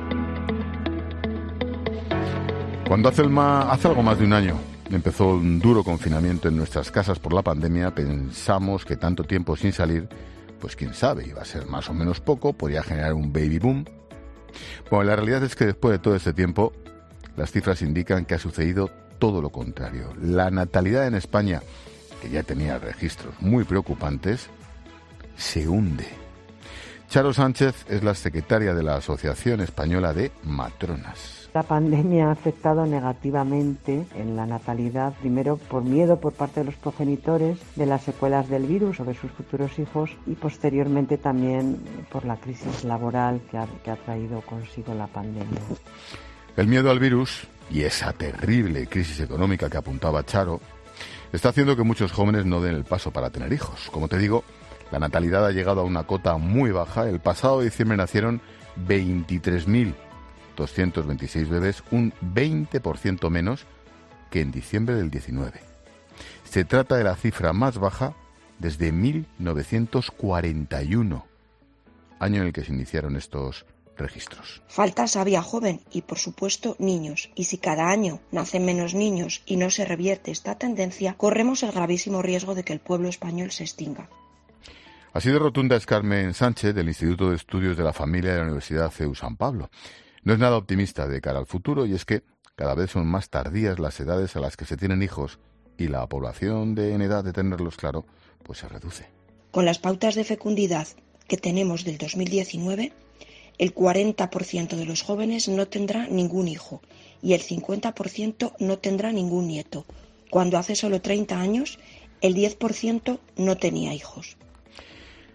Cuando hace, el ma- hace algo más de un año empezó un duro confinamiento en nuestras casas por la pandemia, pensamos que tanto tiempo sin salir, pues quién sabe, iba a ser más o menos poco, podría generar un baby boom. Bueno, la realidad es que después de todo este tiempo, las cifras indican que ha sucedido todo lo contrario. La natalidad en España, que ya tenía registros muy preocupantes, se hunde. Charo Sánchez es la secretaria de la Asociación Española de Matronas. La pandemia ha afectado negativamente en la natalidad, primero por miedo por parte de los progenitores de las secuelas del virus sobre sus futuros hijos, y posteriormente también por la crisis laboral que ha, que ha traído consigo la pandemia. El miedo al virus y esa terrible crisis económica que apuntaba Charo está haciendo que muchos jóvenes no den el paso para tener hijos. Como te digo, la natalidad ha llegado a una cota muy baja. El pasado diciembre nacieron veintitrés mil doscientos veintiséis bebés, un veinte por ciento menos que en diciembre del diecinueve. Se trata de la cifra más baja desde mil novecientos cuarenta y uno, año en el que se iniciaron estos registros. Falta savia joven y, por supuesto, niños. Y si cada año nacen menos niños y no se revierte esta tendencia, corremos el gravísimo riesgo de que el pueblo español se extinga. Así de rotunda es Carmen Sánchez, del Instituto de Estudios de la Familia de la Universidad C E U San Pablo. No es nada optimista de cara al futuro, y es que cada vez son más tardías las edades a las que se tienen hijos, y la población de en edad de tenerlos, claro, pues se reduce. Con las pautas de fecundidad que tenemos del dos mil diecinueve, el cuarenta por ciento de los jóvenes no tendrá ningún hijo y el cincuenta por ciento no tendrá ningún nieto, cuando hace solo treinta años el diez por ciento no tenía hijos.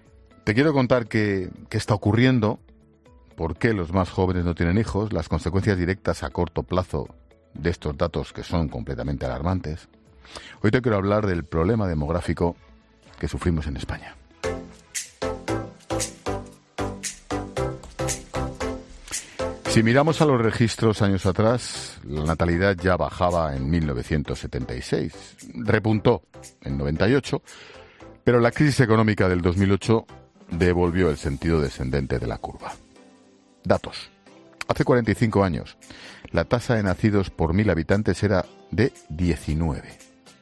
Te quiero contar qué, qué está ocurriendo, por qué los más jóvenes no tienen hijos, las consecuencias directas a corto plazo de estos datos que son completamente alarmantes. Hoy te quiero hablar del problema demográfico que sufrimos en España. Si miramos a los registros años atrás, la natalidad ya bajaba en mil novecientos setenta y seis, repuntó en noventa y ocho, pero la crisis económica del dos mil ocho devolvió el sentido descendente de la curva. Datos. Hace cuarenta y cinco años, la tasa de nacidos por mil habitantes era de diecinueve.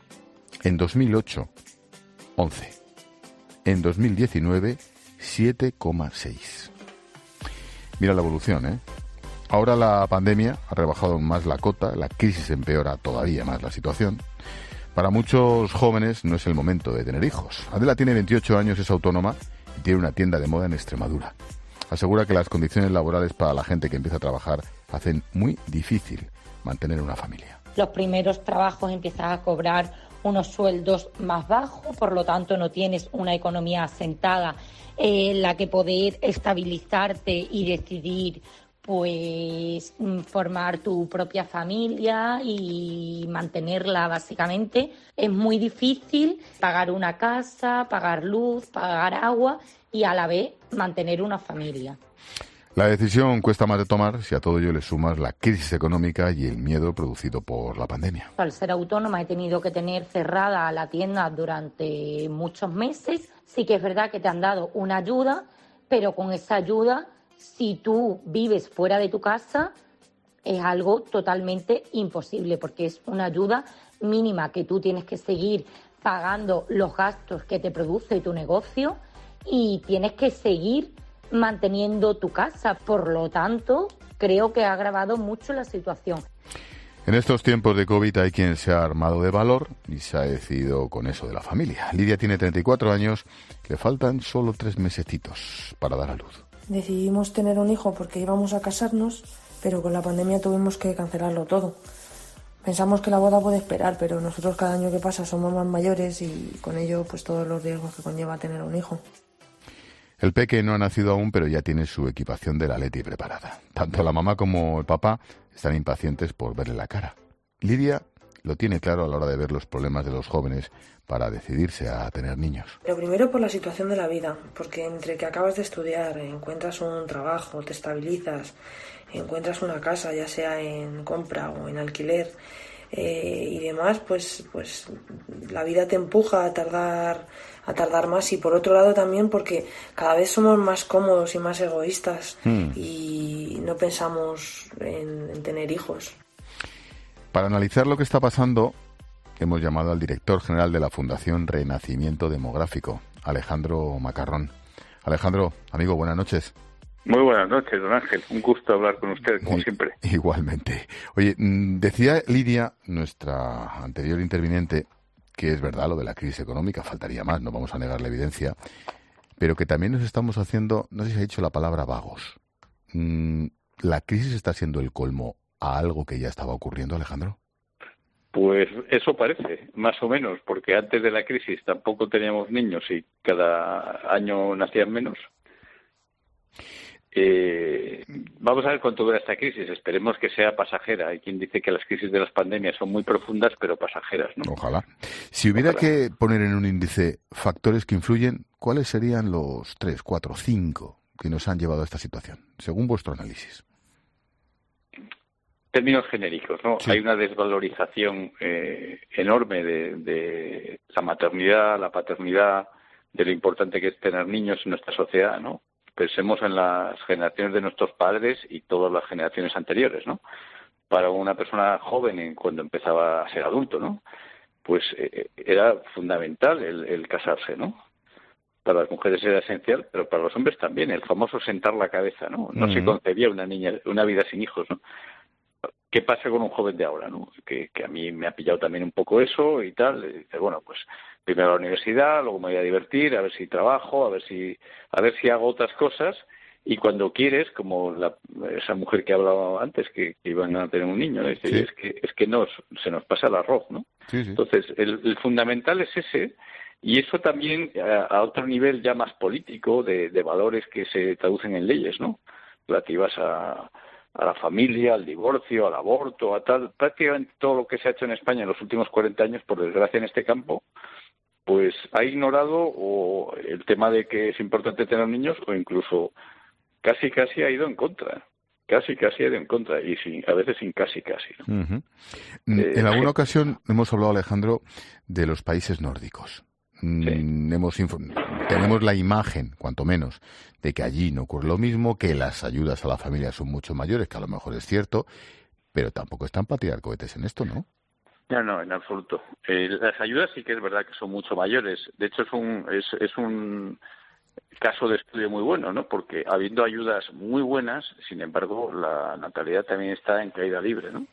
En dos mil ocho, once. En dos mil diecinueve, siete coma seis. Mira la evolución, ¿eh? Ahora la pandemia ha rebajado aún más la cota, la crisis empeora todavía más la situación. Para muchos jóvenes no es el momento de tener hijos. Adela tiene veintiocho años, es autónoma y tiene una tienda de moda en Extremadura. Asegura que las condiciones laborales para la gente que empieza a trabajar hacen muy difícil mantener una familia. Los primeros trabajos empiezas a cobrar unos sueldos más bajos, por lo tanto no tienes una economía asentada en la que poder estabilizarte y decidir pues formar tu propia familia y mantenerla básicamente. Es muy difícil pagar una casa, pagar luz, pagar agua y a la vez mantener una familia. La decisión cuesta más de tomar si a todo ello le sumas la crisis económica y el miedo producido por la pandemia. Al ser autónoma he tenido que tener cerrada la tienda durante muchos meses. Sí que es verdad que te han dado una ayuda, pero con esa ayuda, si tú vives fuera de tu casa, es algo totalmente imposible, porque es una ayuda mínima que tú tienes que seguir pagando los gastos que te produce tu negocio y tienes que seguir manteniendo tu casa. Por lo tanto, creo que ha agravado mucho la situación. En estos tiempos de COVID hay quien se ha armado de valor y se ha decidido con eso de la familia. Lidia tiene treinta y cuatro años, le faltan solo tres mesecitos para dar a luz. Decidimos tener un hijo porque íbamos a casarnos, pero con la pandemia tuvimos que cancelarlo todo. Pensamos que la boda puede esperar, pero nosotros cada año que pasa somos más mayores y con ello pues todos los riesgos que conlleva tener un hijo. El peque no ha nacido aún, pero ya tiene su equipación de la Leti preparada. Tanto la mamá como el papá están impacientes por verle la cara. Lidia lo tiene claro a la hora de ver los problemas de los jóvenes para decidirse a tener niños. Lo primero por la situación de la vida, porque entre que acabas de estudiar, encuentras un trabajo, te estabilizas, encuentras una casa, ya sea en compra o en alquiler, eh, y demás, pues, pues la vida te empuja a tardar, a tardar más. Y por otro lado también porque cada vez somos más cómodos y más egoístas hmm. y no pensamos en, en tener hijos. Para analizar lo que está pasando, hemos llamado al director general de la Fundación Renacimiento Demográfico, Alejandro Macarrón. Alejandro, amigo, buenas noches. Muy buenas noches, don Ángel. Un gusto hablar con usted, como siempre. Igualmente. Oye, decía Lidia, nuestra anterior interviniente, que es verdad lo de la crisis económica, faltaría más, no vamos a negar la evidencia, pero que también nos estamos haciendo, no sé si ha dicho la palabra vagos. ¿La crisis está siendo el colmo a algo que ya estaba ocurriendo, Alejandro? Pues eso parece, más o menos, porque antes de la crisis tampoco teníamos niños y cada año nacían menos. Eh, vamos a ver cuánto dura esta crisis. Esperemos que sea pasajera. Hay quien dice que las crisis de las pandemias son muy profundas, pero pasajeras, ¿no? Ojalá. Si hubiera Ojalá. que poner en un índice factores que influyen, ¿cuáles serían los tres, cuatro, cinco que nos han llevado a esta situación, según vuestro análisis? Términos genéricos, ¿no? Sí. Hay una desvalorización eh, enorme de, de la maternidad, la paternidad, de lo importante que es tener niños en nuestra sociedad, ¿no? Pensemos en las generaciones de nuestros padres y todas las generaciones anteriores, ¿no? Para una persona joven, cuando empezaba a ser adulto, ¿no? Pues eh, era fundamental el, el casarse, ¿no? Para las mujeres era esencial, pero para los hombres también. El famoso sentar la cabeza, ¿no? No uh-huh. se concebía una niña, una vida sin hijos, ¿no? ¿Qué pasa con un joven de ahora, no? Que, que a mí me ha pillado también un poco eso y tal. Y dice, bueno, pues primero a la universidad, luego me voy a divertir, a ver si trabajo, a ver si a ver si hago otras cosas Y cuando quieres, como la, esa mujer que hablaba antes, que, que iban a tener un niño, dice, Sí. es que es que nos, se nos pasa el arroz, ¿no? Sí, sí. Entonces, el, el fundamental es ese, y eso también a, a otro nivel ya más político, de, de valores que se traducen en leyes, ¿no? Relativas a, a la familia, al divorcio, al aborto, a tal, prácticamente todo lo que se ha hecho en España en los últimos cuarenta años, por desgracia en este campo, pues ha ignorado o el tema de que es importante tener niños, o incluso casi casi ha ido en contra. Casi casi ha ido en contra, y sin, a veces sin casi casi, ¿no? Uh-huh. En alguna ocasión hemos hablado, Alejandro, de los países nórdicos. Sí. Hemos inf- tenemos la imagen, cuanto menos, de que allí no ocurre lo mismo, que las ayudas a la familia son mucho mayores, que a lo mejor es cierto, pero tampoco están para tirar cohetes en esto, ¿no? No, no, en absoluto. Eh, las ayudas sí que es verdad que son mucho mayores. De hecho, es un es, es un caso de estudio muy bueno, ¿no? Porque habiendo ayudas muy buenas, sin embargo, la natalidad también está en caída libre, ¿no?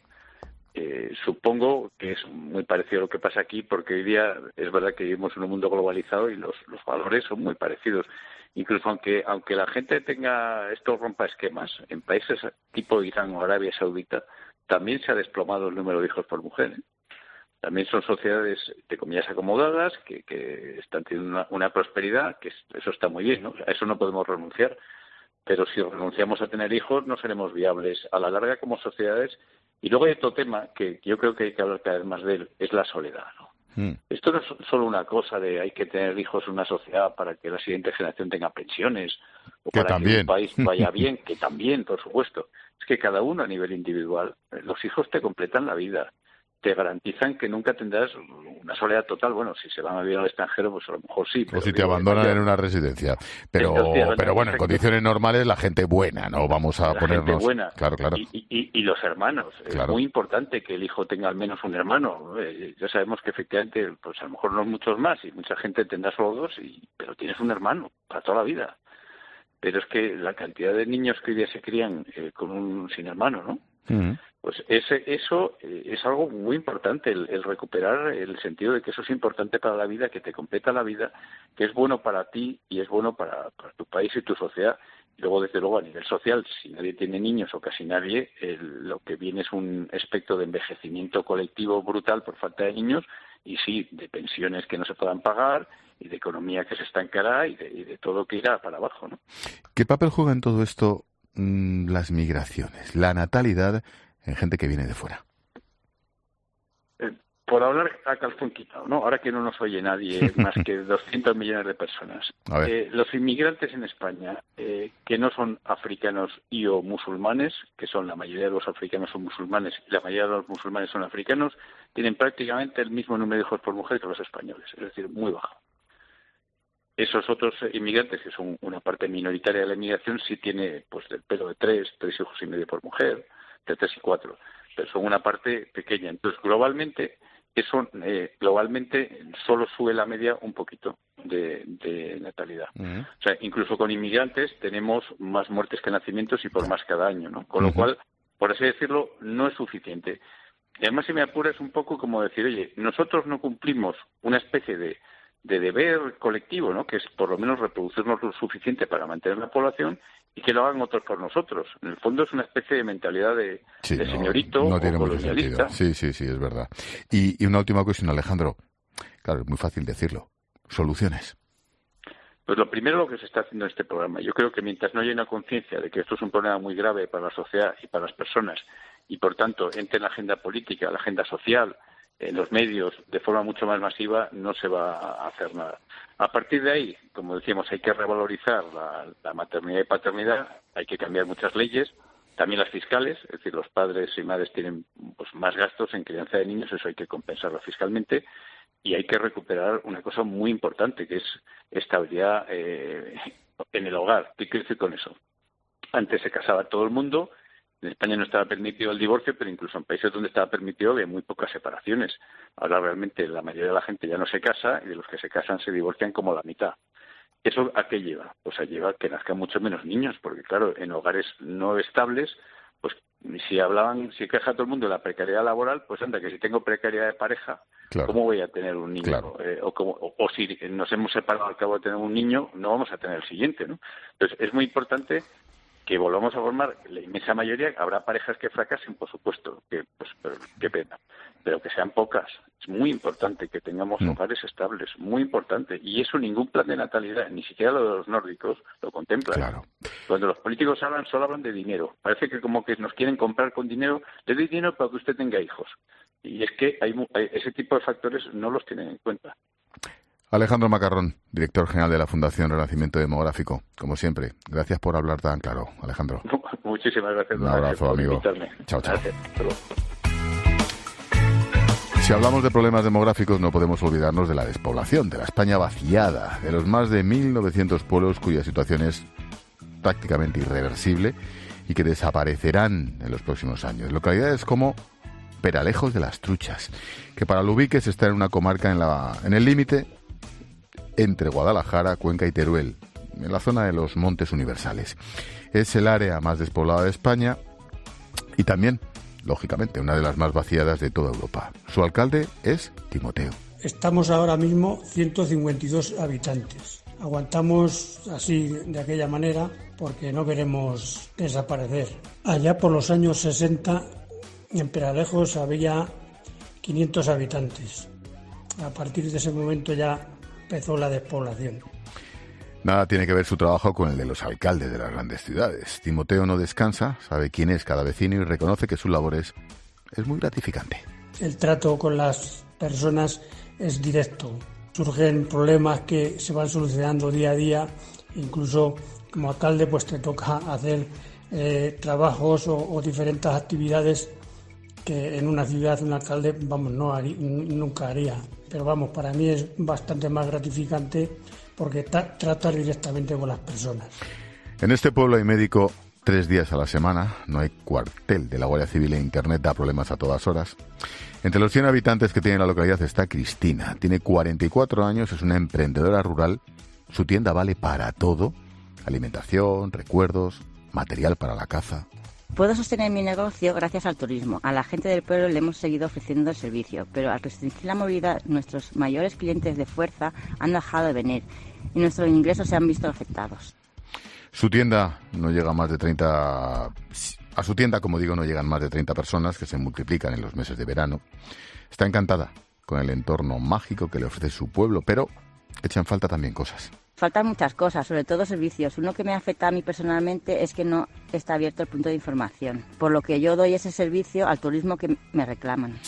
Eh, supongo que es muy parecido a lo que pasa aquí, porque hoy día es verdad que vivimos en un mundo globalizado y los, los valores son muy parecidos. Incluso aunque aunque la gente tenga estos rompa esquemas, en países tipo Irán o Arabia Saudita también se ha desplomado el número de hijos por mujer, ¿eh? También son sociedades, de comillas, acomodadas, que, que están teniendo una, una prosperidad, que eso está muy bien, ¿no? A eso no podemos renunciar. Pero si renunciamos a tener hijos, no seremos viables a la larga como sociedades. Y luego hay otro tema que yo creo que hay que hablar cada vez más de él, es la soledad, ¿no? Mm. Esto no es solo una cosa de hay que tener hijos en una sociedad para que la siguiente generación tenga pensiones o que para también. que un país vaya bien, que también, por supuesto. Es que cada uno a nivel individual, los hijos te completan la vida, te garantizan que nunca tendrás una soledad total. Bueno, si se van a vivir al extranjero, pues a lo mejor sí. O si te abandonan en una residencia. Pero, Entonces, pero bueno, en condiciones normales la gente buena, ¿no? Vamos a la ponernos... Gente buena. Claro, claro. Y, y, y los hermanos. Claro. Es muy importante que el hijo tenga al menos un hermano. Eh, ya sabemos que efectivamente, pues a lo mejor no muchos más y mucha gente tendrá solo dos, y, pero tienes un hermano para toda la vida. Pero es que la cantidad de niños que hoy día se crían eh, con un sin hermano, ¿no? Uh-huh. Pues ese, eso eh, es algo muy importante, el, el recuperar el sentido de que eso es importante para la vida, que te completa la vida, que es bueno para ti y es bueno para, para tu país y tu sociedad. Y luego, desde luego, a nivel social, si nadie tiene niños o casi nadie, el, lo que viene es un aspecto de envejecimiento colectivo brutal por falta de niños, y sí, de pensiones que no se puedan pagar, y de economía que se estancará, y de, y de todo que irá para abajo, ¿no? ¿Qué papel juega en todo esto mmm, las migraciones, la natalidad en gente que viene de fuera? Eh, por hablar a calzón quitado, ¿no? Ahora que no nos oye nadie, más que doscientos millones de personas. Eh, los inmigrantes en España, eh, que no son africanos y o musulmanes, que son la mayoría de los africanos son musulmanes y la mayoría de los musulmanes son africanos, tienen prácticamente el mismo número de hijos por mujer que los españoles, es decir, muy bajo. Esos otros inmigrantes, que son una parte minoritaria de la inmigración, sí tiene pues del pelo de tres, tres hijos y medio por mujer, de tres y cuatro, pero son una parte pequeña. Entonces, globalmente, eso eh, globalmente solo sube la media un poquito de, de natalidad. Uh-huh. O sea, incluso con inmigrantes tenemos más muertes que nacimientos y por más cada año, ¿no? Con uh-huh. lo cual, por así decirlo, no es suficiente. Y además, si me apura, es un poco como decir, oye, nosotros no cumplimos una especie de de deber colectivo, ¿no? Que es por lo menos reproducirnos lo suficiente para mantener la población y que lo hagan otros por nosotros. En el fondo es una especie de mentalidad de, sí, de no, señorito no tiene o colonialista. Mucho sentido. Sí, sí, sí, es verdad. Y, y una última cuestión, Alejandro. Claro, es muy fácil decirlo. Soluciones. Pues lo primero, lo que se está haciendo en este programa. Yo creo que mientras no haya una conciencia de que esto es un problema muy grave para la sociedad y para las personas, y por tanto entre en la agenda política, la agenda social, en los medios, de forma mucho más masiva, no se va a hacer nada. A partir de ahí, como decíamos, hay que revalorizar la, la maternidad y paternidad, hay que cambiar muchas leyes, también las fiscales, es decir, los padres y madres tienen pues, más gastos en crianza de niños, eso hay que compensarlo fiscalmente, y hay que recuperar una cosa muy importante, que es estabilidad eh, en el hogar. ¿Qué quiero decir con eso? Antes se casaba todo el mundo. En España no estaba permitido el divorcio, pero incluso en países donde estaba permitido había muy pocas separaciones. Ahora realmente la mayoría de la gente ya no se casa y de los que se casan se divorcian como la mitad. ¿Eso a qué lleva? Pues a llevar que nazcan mucho menos niños, porque claro, en hogares no estables, pues si hablaban, si queja todo el mundo de la precariedad laboral, pues anda, que si tengo precariedad de pareja, Claro. ¿Cómo voy a tener un niño? Claro. Eh, o, como, o, o si nos hemos separado al cabo de tener un niño, no vamos a tener el siguiente, ¿no? Entonces, es muy importante que volvamos a formar, la inmensa mayoría, habrá parejas que fracasen, por supuesto, que pues pero, qué pena, pero que sean pocas. Es muy importante que tengamos mm. hogares estables, muy importante. Y eso ningún plan de natalidad, ni siquiera lo de los nórdicos, lo contempla. Claro. Cuando los políticos hablan, solo hablan de dinero. Parece que como que nos quieren comprar con dinero, le doy dinero para que usted tenga hijos. Y es que hay, hay ese tipo de factores no los tienen en cuenta. Alejandro Macarrón, director general de la Fundación Renacimiento Demográfico. Como siempre, gracias por hablar tan claro, Alejandro. Muchísimas gracias. Un abrazo, por amigo. Invitarme. Chao, chao. Gracias. Si hablamos de problemas demográficos, no podemos olvidarnos de la despoblación, de la España vaciada, de los más de mil novecientos pueblos cuya situación es prácticamente irreversible y que desaparecerán en los próximos años. Localidades como Peralejos de las Truchas, que para el ubiques está en una comarca en, la, en el límite entre Guadalajara, Cuenca y Teruel, en la zona de los Montes Universales. Es el área más despoblada de España y también, lógicamente, una de las más vaciadas de toda Europa. Su alcalde es Timoteo. Estamos ahora mismo ciento cincuenta y dos habitantes. Aguantamos así, de aquella manera, porque no queremos desaparecer. Allá por los años sesenta, en Peralejos había quinientos habitantes. A partir de ese momento ya empezó la despoblación. Nada tiene que ver su trabajo con el de los alcaldes de las grandes ciudades. Timoteo no descansa, sabe quién es cada vecino y reconoce que su labor es, es muy gratificante. El trato con las personas es directo. Surgen problemas que se van solucionando día a día. Incluso como alcalde pues te toca hacer eh, trabajos o, o diferentes actividades que en una ciudad un alcalde vamos no haría, nunca haría. Pero vamos, para mí es bastante más gratificante porque ta- tratas directamente con las personas. En este pueblo hay médico tres días a la semana, no hay cuartel de la Guardia Civil e Internet da problemas a todas horas. Entre los cien habitantes que tiene la localidad está Cristina, tiene cuarenta y cuatro años, es una emprendedora rural, su tienda vale para todo, alimentación, recuerdos, material para la caza. Puedo sostener mi negocio gracias al turismo. A la gente del pueblo le hemos seguido ofreciendo el servicio, pero al restringir la movilidad, nuestros mayores clientes de fuerza han dejado de venir y nuestros ingresos se han visto afectados. Su tienda no llega a más de treinta... A su tienda, como digo, no llegan más de treinta personas que se multiplican en los meses de verano. Está encantada con el entorno mágico que le ofrece su pueblo, pero echan falta también cosas. Faltan muchas cosas, sobre todo servicios. Uno que me afecta a mí personalmente es que no está abierto el punto de información, por lo que yo doy ese servicio al turismo que me reclaman.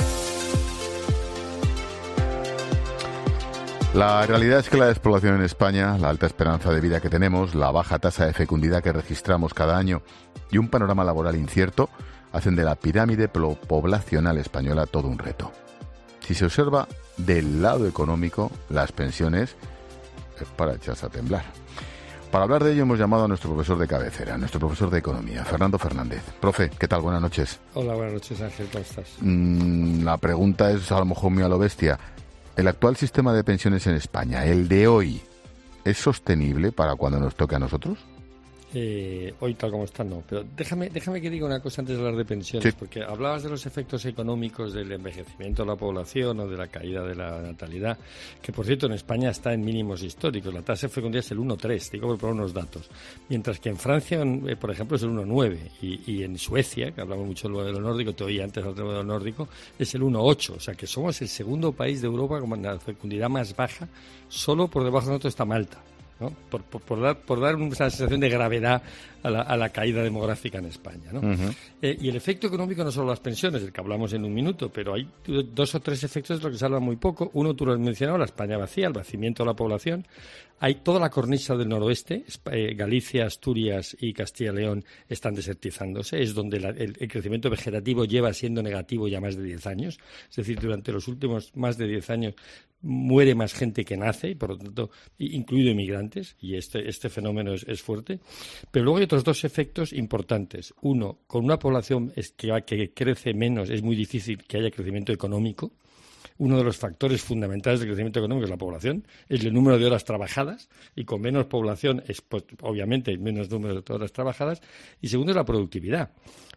La realidad es que la despoblación en España, la alta esperanza de vida que tenemos, la baja tasa de fecundidad que registramos cada año y un panorama laboral incierto hacen de la pirámide poblacional española todo un reto. Si se observa del lado económico, las pensiones es para echarse a temblar. Para hablar de ello hemos llamado a nuestro profesor de cabecera, nuestro profesor de economía, Fernando Fernández. Profe, ¿qué tal? Buenas noches. Hola, buenas noches, Ángel, ¿cómo estás? Mm, la pregunta es a lo mejor muy a lo bestia. ¿El actual sistema de pensiones en España, el de hoy, es sostenible para cuando nos toque a nosotros? Eh, hoy tal como está, no. Pero déjame, déjame que diga una cosa antes de hablar de pensiones, sí. Porque hablabas de los efectos económicos del envejecimiento de la población o de la caída de la natalidad, que por cierto en España está en mínimos históricos. La tasa de fecundidad es el uno coma tres, digo por poner unos datos. Mientras que en Francia, eh, por ejemplo, es el uno coma nueve. Y, y en Suecia, que hablamos mucho de lo nórdico, te oí antes de lo nórdico, es el uno coma ocho. O sea que somos el segundo país de Europa con la fecundidad más baja, solo por debajo de nosotros está Malta. ¿No? Por, por, por, dar, por dar una sensación de gravedad a la, a la caída demográfica en España, ¿no? Uh-huh. Eh, y el efecto económico no solo las pensiones, del que hablamos en un minuto, pero hay dos o tres efectos de los que se habla muy poco. Uno, tú lo has mencionado, la España vacía, el vacimiento de la población. Hay toda la cornisa del noroeste, eh, Galicia, Asturias y Castilla y León están desertizándose. Es donde la, el, el crecimiento vegetativo lleva siendo negativo ya más de diez años. Es decir, durante los últimos más de diez años muere más gente que nace, y por lo tanto, incluido inmigrantes, y este, este fenómeno es, es fuerte. Pero luego hay otros dos efectos importantes. Uno, con una población que, que crece menos, es muy difícil que haya crecimiento económico. Uno de los factores fundamentales del crecimiento económico es la población, es el número de horas trabajadas, y con menos población, es, pues, obviamente, hay menos número de horas trabajadas. Y segundo es la productividad.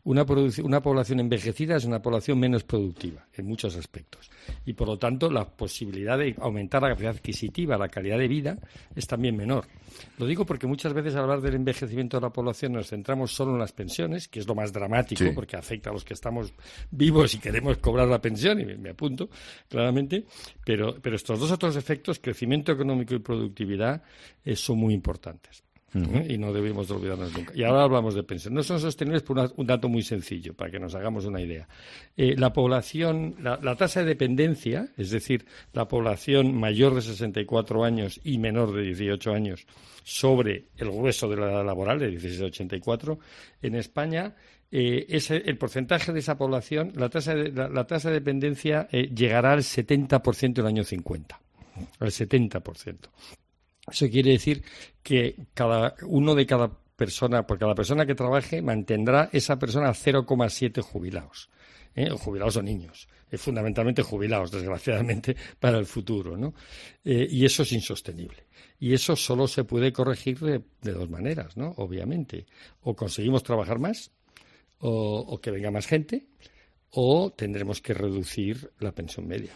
Una, una población envejecida es una población menos productiva en muchos aspectos. Y, por lo tanto, la posibilidad de aumentar la capacidad adquisitiva, la calidad de vida, es también menor. Lo digo porque muchas veces al hablar del envejecimiento de la población nos centramos solo en las pensiones, que es lo más dramático, sí, porque afecta a los que estamos vivos y queremos cobrar la pensión, y me, me apunto claramente, pero, pero estos dos otros efectos, crecimiento económico y productividad, eh, son muy importantes. ¿Eh? Y no debemos de olvidarnos nunca. Y ahora hablamos de pensiones. No son sostenibles por una, un dato muy sencillo, para que nos hagamos una idea. Eh, la población, la, la tasa de dependencia, es decir, la población mayor de sesenta y cuatro años y menor de dieciocho años sobre el grueso de la edad laboral, de dieciséis a ochenta y cuatro, en España, eh, ese, el porcentaje de esa población, la tasa de, la, la tasa de dependencia eh, llegará al setenta por ciento en el año cincuenta. Al setenta por ciento. Eso quiere decir que cada uno de cada persona, por cada persona que trabaje, mantendrá esa persona a cero coma siete jubilados. ¿eh? O jubilados o niños. Eh, fundamentalmente jubilados, desgraciadamente, para el futuro, ¿no? Eh, y eso es insostenible. Y eso solo se puede corregir de, de dos maneras, ¿no? Obviamente. O conseguimos trabajar más, o, o que venga más gente, o tendremos que reducir la pensión media.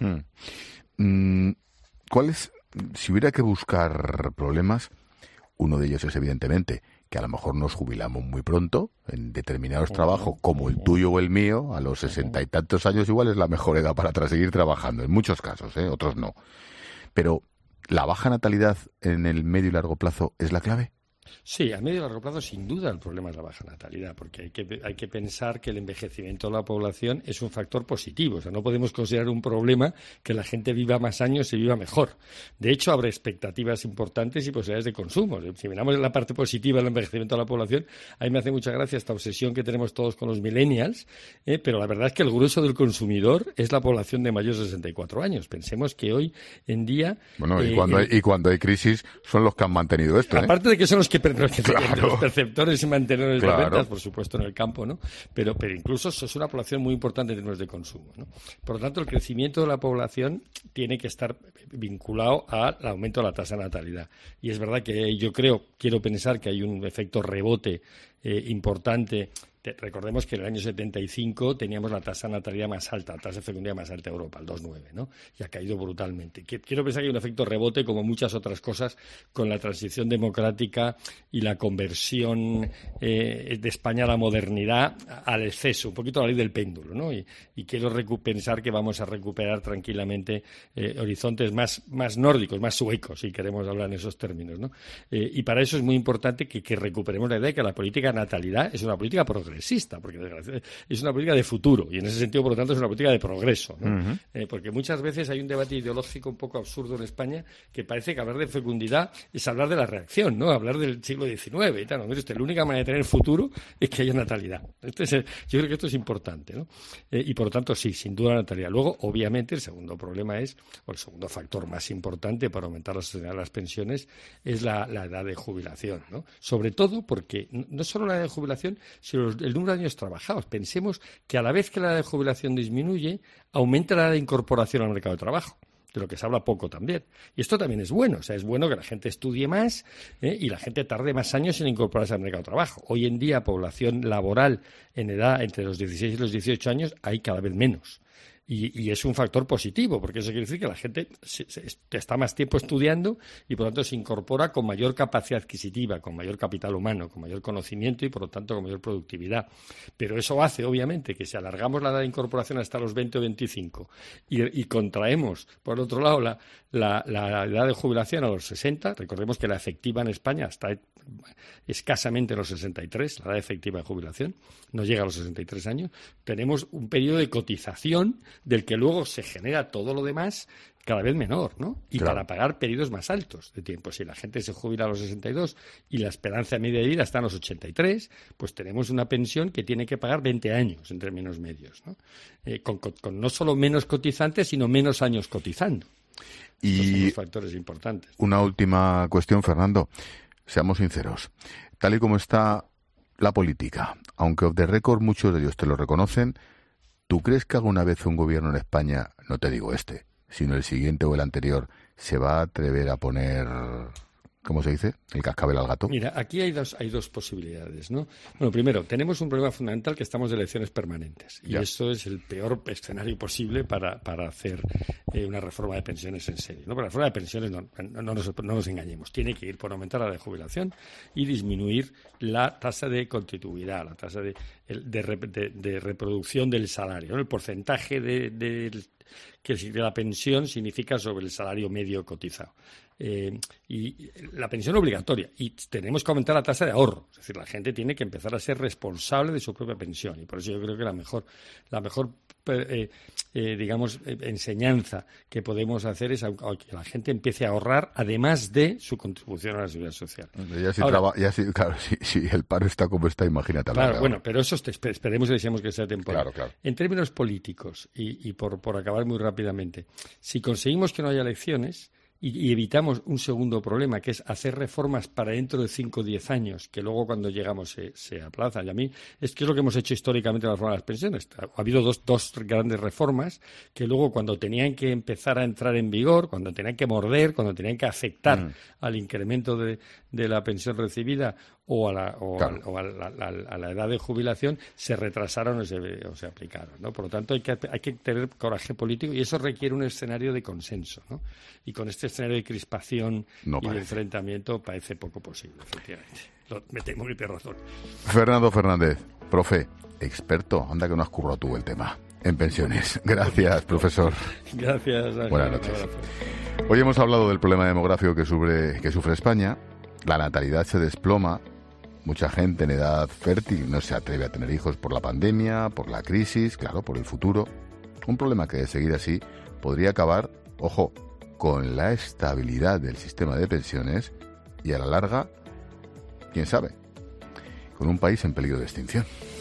Hmm. ¿Cuál es? Si hubiera que buscar problemas, uno de ellos es evidentemente que a lo mejor nos jubilamos muy pronto en determinados trabajos como el tuyo o el mío, a los sesenta y tantos años igual es la mejor edad para tra- seguir trabajando, en muchos casos, ¿eh? Otros no. Pero ¿la baja natalidad en el medio y largo plazo es la clave? Sí, a medio y largo plazo sin duda el problema es la baja natalidad, porque hay que, hay que pensar que el envejecimiento de la población es un factor positivo. O sea, no podemos considerar un problema que la gente viva más años y viva mejor. De hecho, habrá expectativas importantes y posibilidades de consumo. Si miramos la parte positiva del envejecimiento de la población, a mí me hace mucha gracia esta obsesión que tenemos todos con los millennials, ¿eh? Pero la verdad es que el grueso del consumidor es la población de mayores de sesenta y cuatro años. Pensemos que hoy en día... Bueno, y, eh, cuando, el... hay, y cuando hay crisis son los que han mantenido esto, ¿eh? Aparte de que son los que Los, que claro. los perceptores y mantenedores claro. de ventas, por supuesto, en el campo, ¿no? Pero, pero incluso es una población muy importante en términos de consumo, ¿no? Por lo tanto, el crecimiento de la población tiene que estar vinculado al aumento de la tasa de natalidad. Y es verdad que yo creo, quiero pensar que hay un efecto rebote eh, importante. Recordemos que en el año setenta y cinco teníamos la tasa de natalidad más alta, la tasa de fecundidad más alta de Europa, el dos coma nueve, ¿no? Y ha caído brutalmente. Quiero pensar que hay un efecto rebote, como muchas otras cosas, con la transición democrática y la conversión eh, de España a la modernidad al exceso, un poquito a la ley del péndulo, ¿no? Y, y quiero recu- pensar que vamos a recuperar tranquilamente eh, horizontes más, más nórdicos, más suecos, si queremos hablar en esos términos, ¿no? Eh, y para eso es muy importante que, que recuperemos la idea de que la política de natalidad es una política progresiva. Porque es una política de futuro y en ese sentido, por lo tanto, es una política de progreso, ¿no? Uh-huh. eh, porque muchas veces hay un debate ideológico un poco absurdo en España que parece que hablar de fecundidad es hablar de la reacción, ¿no? Hablar del siglo diecinueve y tal. ¿No? Mire usted, la única manera de tener futuro es que haya natalidad. Este es el, yo creo que esto es importante, ¿no? Eh, y por lo tanto, sí, sin duda la natalidad. Luego, obviamente, el segundo problema es, o el segundo factor más importante para aumentar la sostenibilidad de las pensiones es la, la edad de jubilación, ¿no? Sobre todo porque no solo la edad de jubilación, sino los, el número de años trabajados. Pensemos que a la vez que la edad de jubilación disminuye, aumenta la edad de incorporación al mercado de trabajo, de lo que se habla poco también. Y esto también es bueno. O sea, es bueno que la gente estudie más ¿eh? y la gente tarde más años en incorporarse al mercado de trabajo. Hoy en día, población laboral en edad entre los dieciséis y los dieciocho años hay cada vez menos. Y, y es un factor positivo, porque eso quiere decir que la gente se, se, está más tiempo estudiando y, por lo tanto, se incorpora con mayor capacidad adquisitiva, con mayor capital humano, con mayor conocimiento y, por lo tanto, con mayor productividad. Pero eso hace, obviamente, que si alargamos la edad de incorporación hasta los veinte o veinticinco y, y contraemos, por otro lado, la, la, la edad de jubilación a los sesenta, recordemos que la efectiva en España está escasamente en los sesenta y tres, la edad efectiva de jubilación, no llega a los sesenta y tres años, tenemos un periodo de cotización del que luego se genera todo lo demás cada vez menor, ¿no? Y claro, para pagar periodos más altos de tiempo. Si la gente se jubila a los sesenta y dos y la esperanza media de vida está en los ochenta y tres, pues tenemos una pensión que tiene que pagar veinte años en términos medios, ¿no? Eh, con, con, con no solo menos cotizantes, sino menos años cotizando. Y estos son los factores importantes. Una última cuestión, Fernando. Seamos sinceros. Tal y como está la política, aunque off the record muchos de ellos te lo reconocen, ¿tú crees que alguna vez un gobierno en España, no te digo este, sino el siguiente o el anterior, se va a atrever a poner como se dice, el cascabel al gato. Mira, aquí hay dos, hay dos posibilidades, ¿no? Bueno, primero, tenemos un problema fundamental que estamos de elecciones permanentes. Y ya. Esto es el peor escenario posible para, para hacer eh, una reforma de pensiones en serio, ¿no? Para la reforma de pensiones no, no, no, nos, no nos engañemos. Tiene que ir por aumentar la de jubilación y disminuir la tasa de contributividad, la tasa de, de, de, de reproducción del salario, ¿no? El porcentaje de, de, que de la pensión significa sobre el salario medio cotizado. Eh, y la pensión obligatoria, y tenemos que aumentar la tasa de ahorro, es decir, la gente tiene que empezar a ser responsable de su propia pensión, y por eso yo creo que la mejor la mejor eh, eh, digamos eh, enseñanza que podemos hacer es a, a que la gente empiece a ahorrar además de su contribución a la seguridad social. Ya si, Ahora, traba, ya si, claro, si, si el paro está como está, imagínate. Claro, la bueno, pero eso esperemos y deseamos que sea temporal. Claro, claro. En términos políticos, y, y por, por acabar muy rápidamente, si conseguimos que no haya elecciones y evitamos un segundo problema, que es hacer reformas para dentro de cinco o diez años, que luego cuando llegamos se, se aplazan. Y a mí es que es lo que hemos hecho históricamente en la reforma de las pensiones. Ha habido dos, dos grandes reformas que luego cuando tenían que empezar a entrar en vigor, cuando tenían que morder, cuando tenían que afectar mm. al incremento de, de la pensión recibida o a la, o claro. a, o a, la, a, a la edad de jubilación, se retrasaron o se, o se aplicaron, ¿no? Por lo tanto, hay que, hay que tener coraje político y eso requiere un escenario de consenso, ¿no? Y con este escenario de crispación no y de enfrentamiento parece poco posible, efectivamente. Lo, me temo que tiene razón. Fernando Fernández, profe, experto, anda que no has currado tú el tema en pensiones. Gracias, profesor. Gracias. Ángel. Buenas noches. Hoy hemos hablado del problema demográfico que sufre, que sufre España. La natalidad se desploma. Mucha gente en edad fértil no se atreve a tener hijos por la pandemia, por la crisis, claro, por el futuro. Un problema que de seguir así podría acabar, ojo, con la estabilidad del sistema de pensiones y a la larga, quién sabe, con un país en peligro de extinción.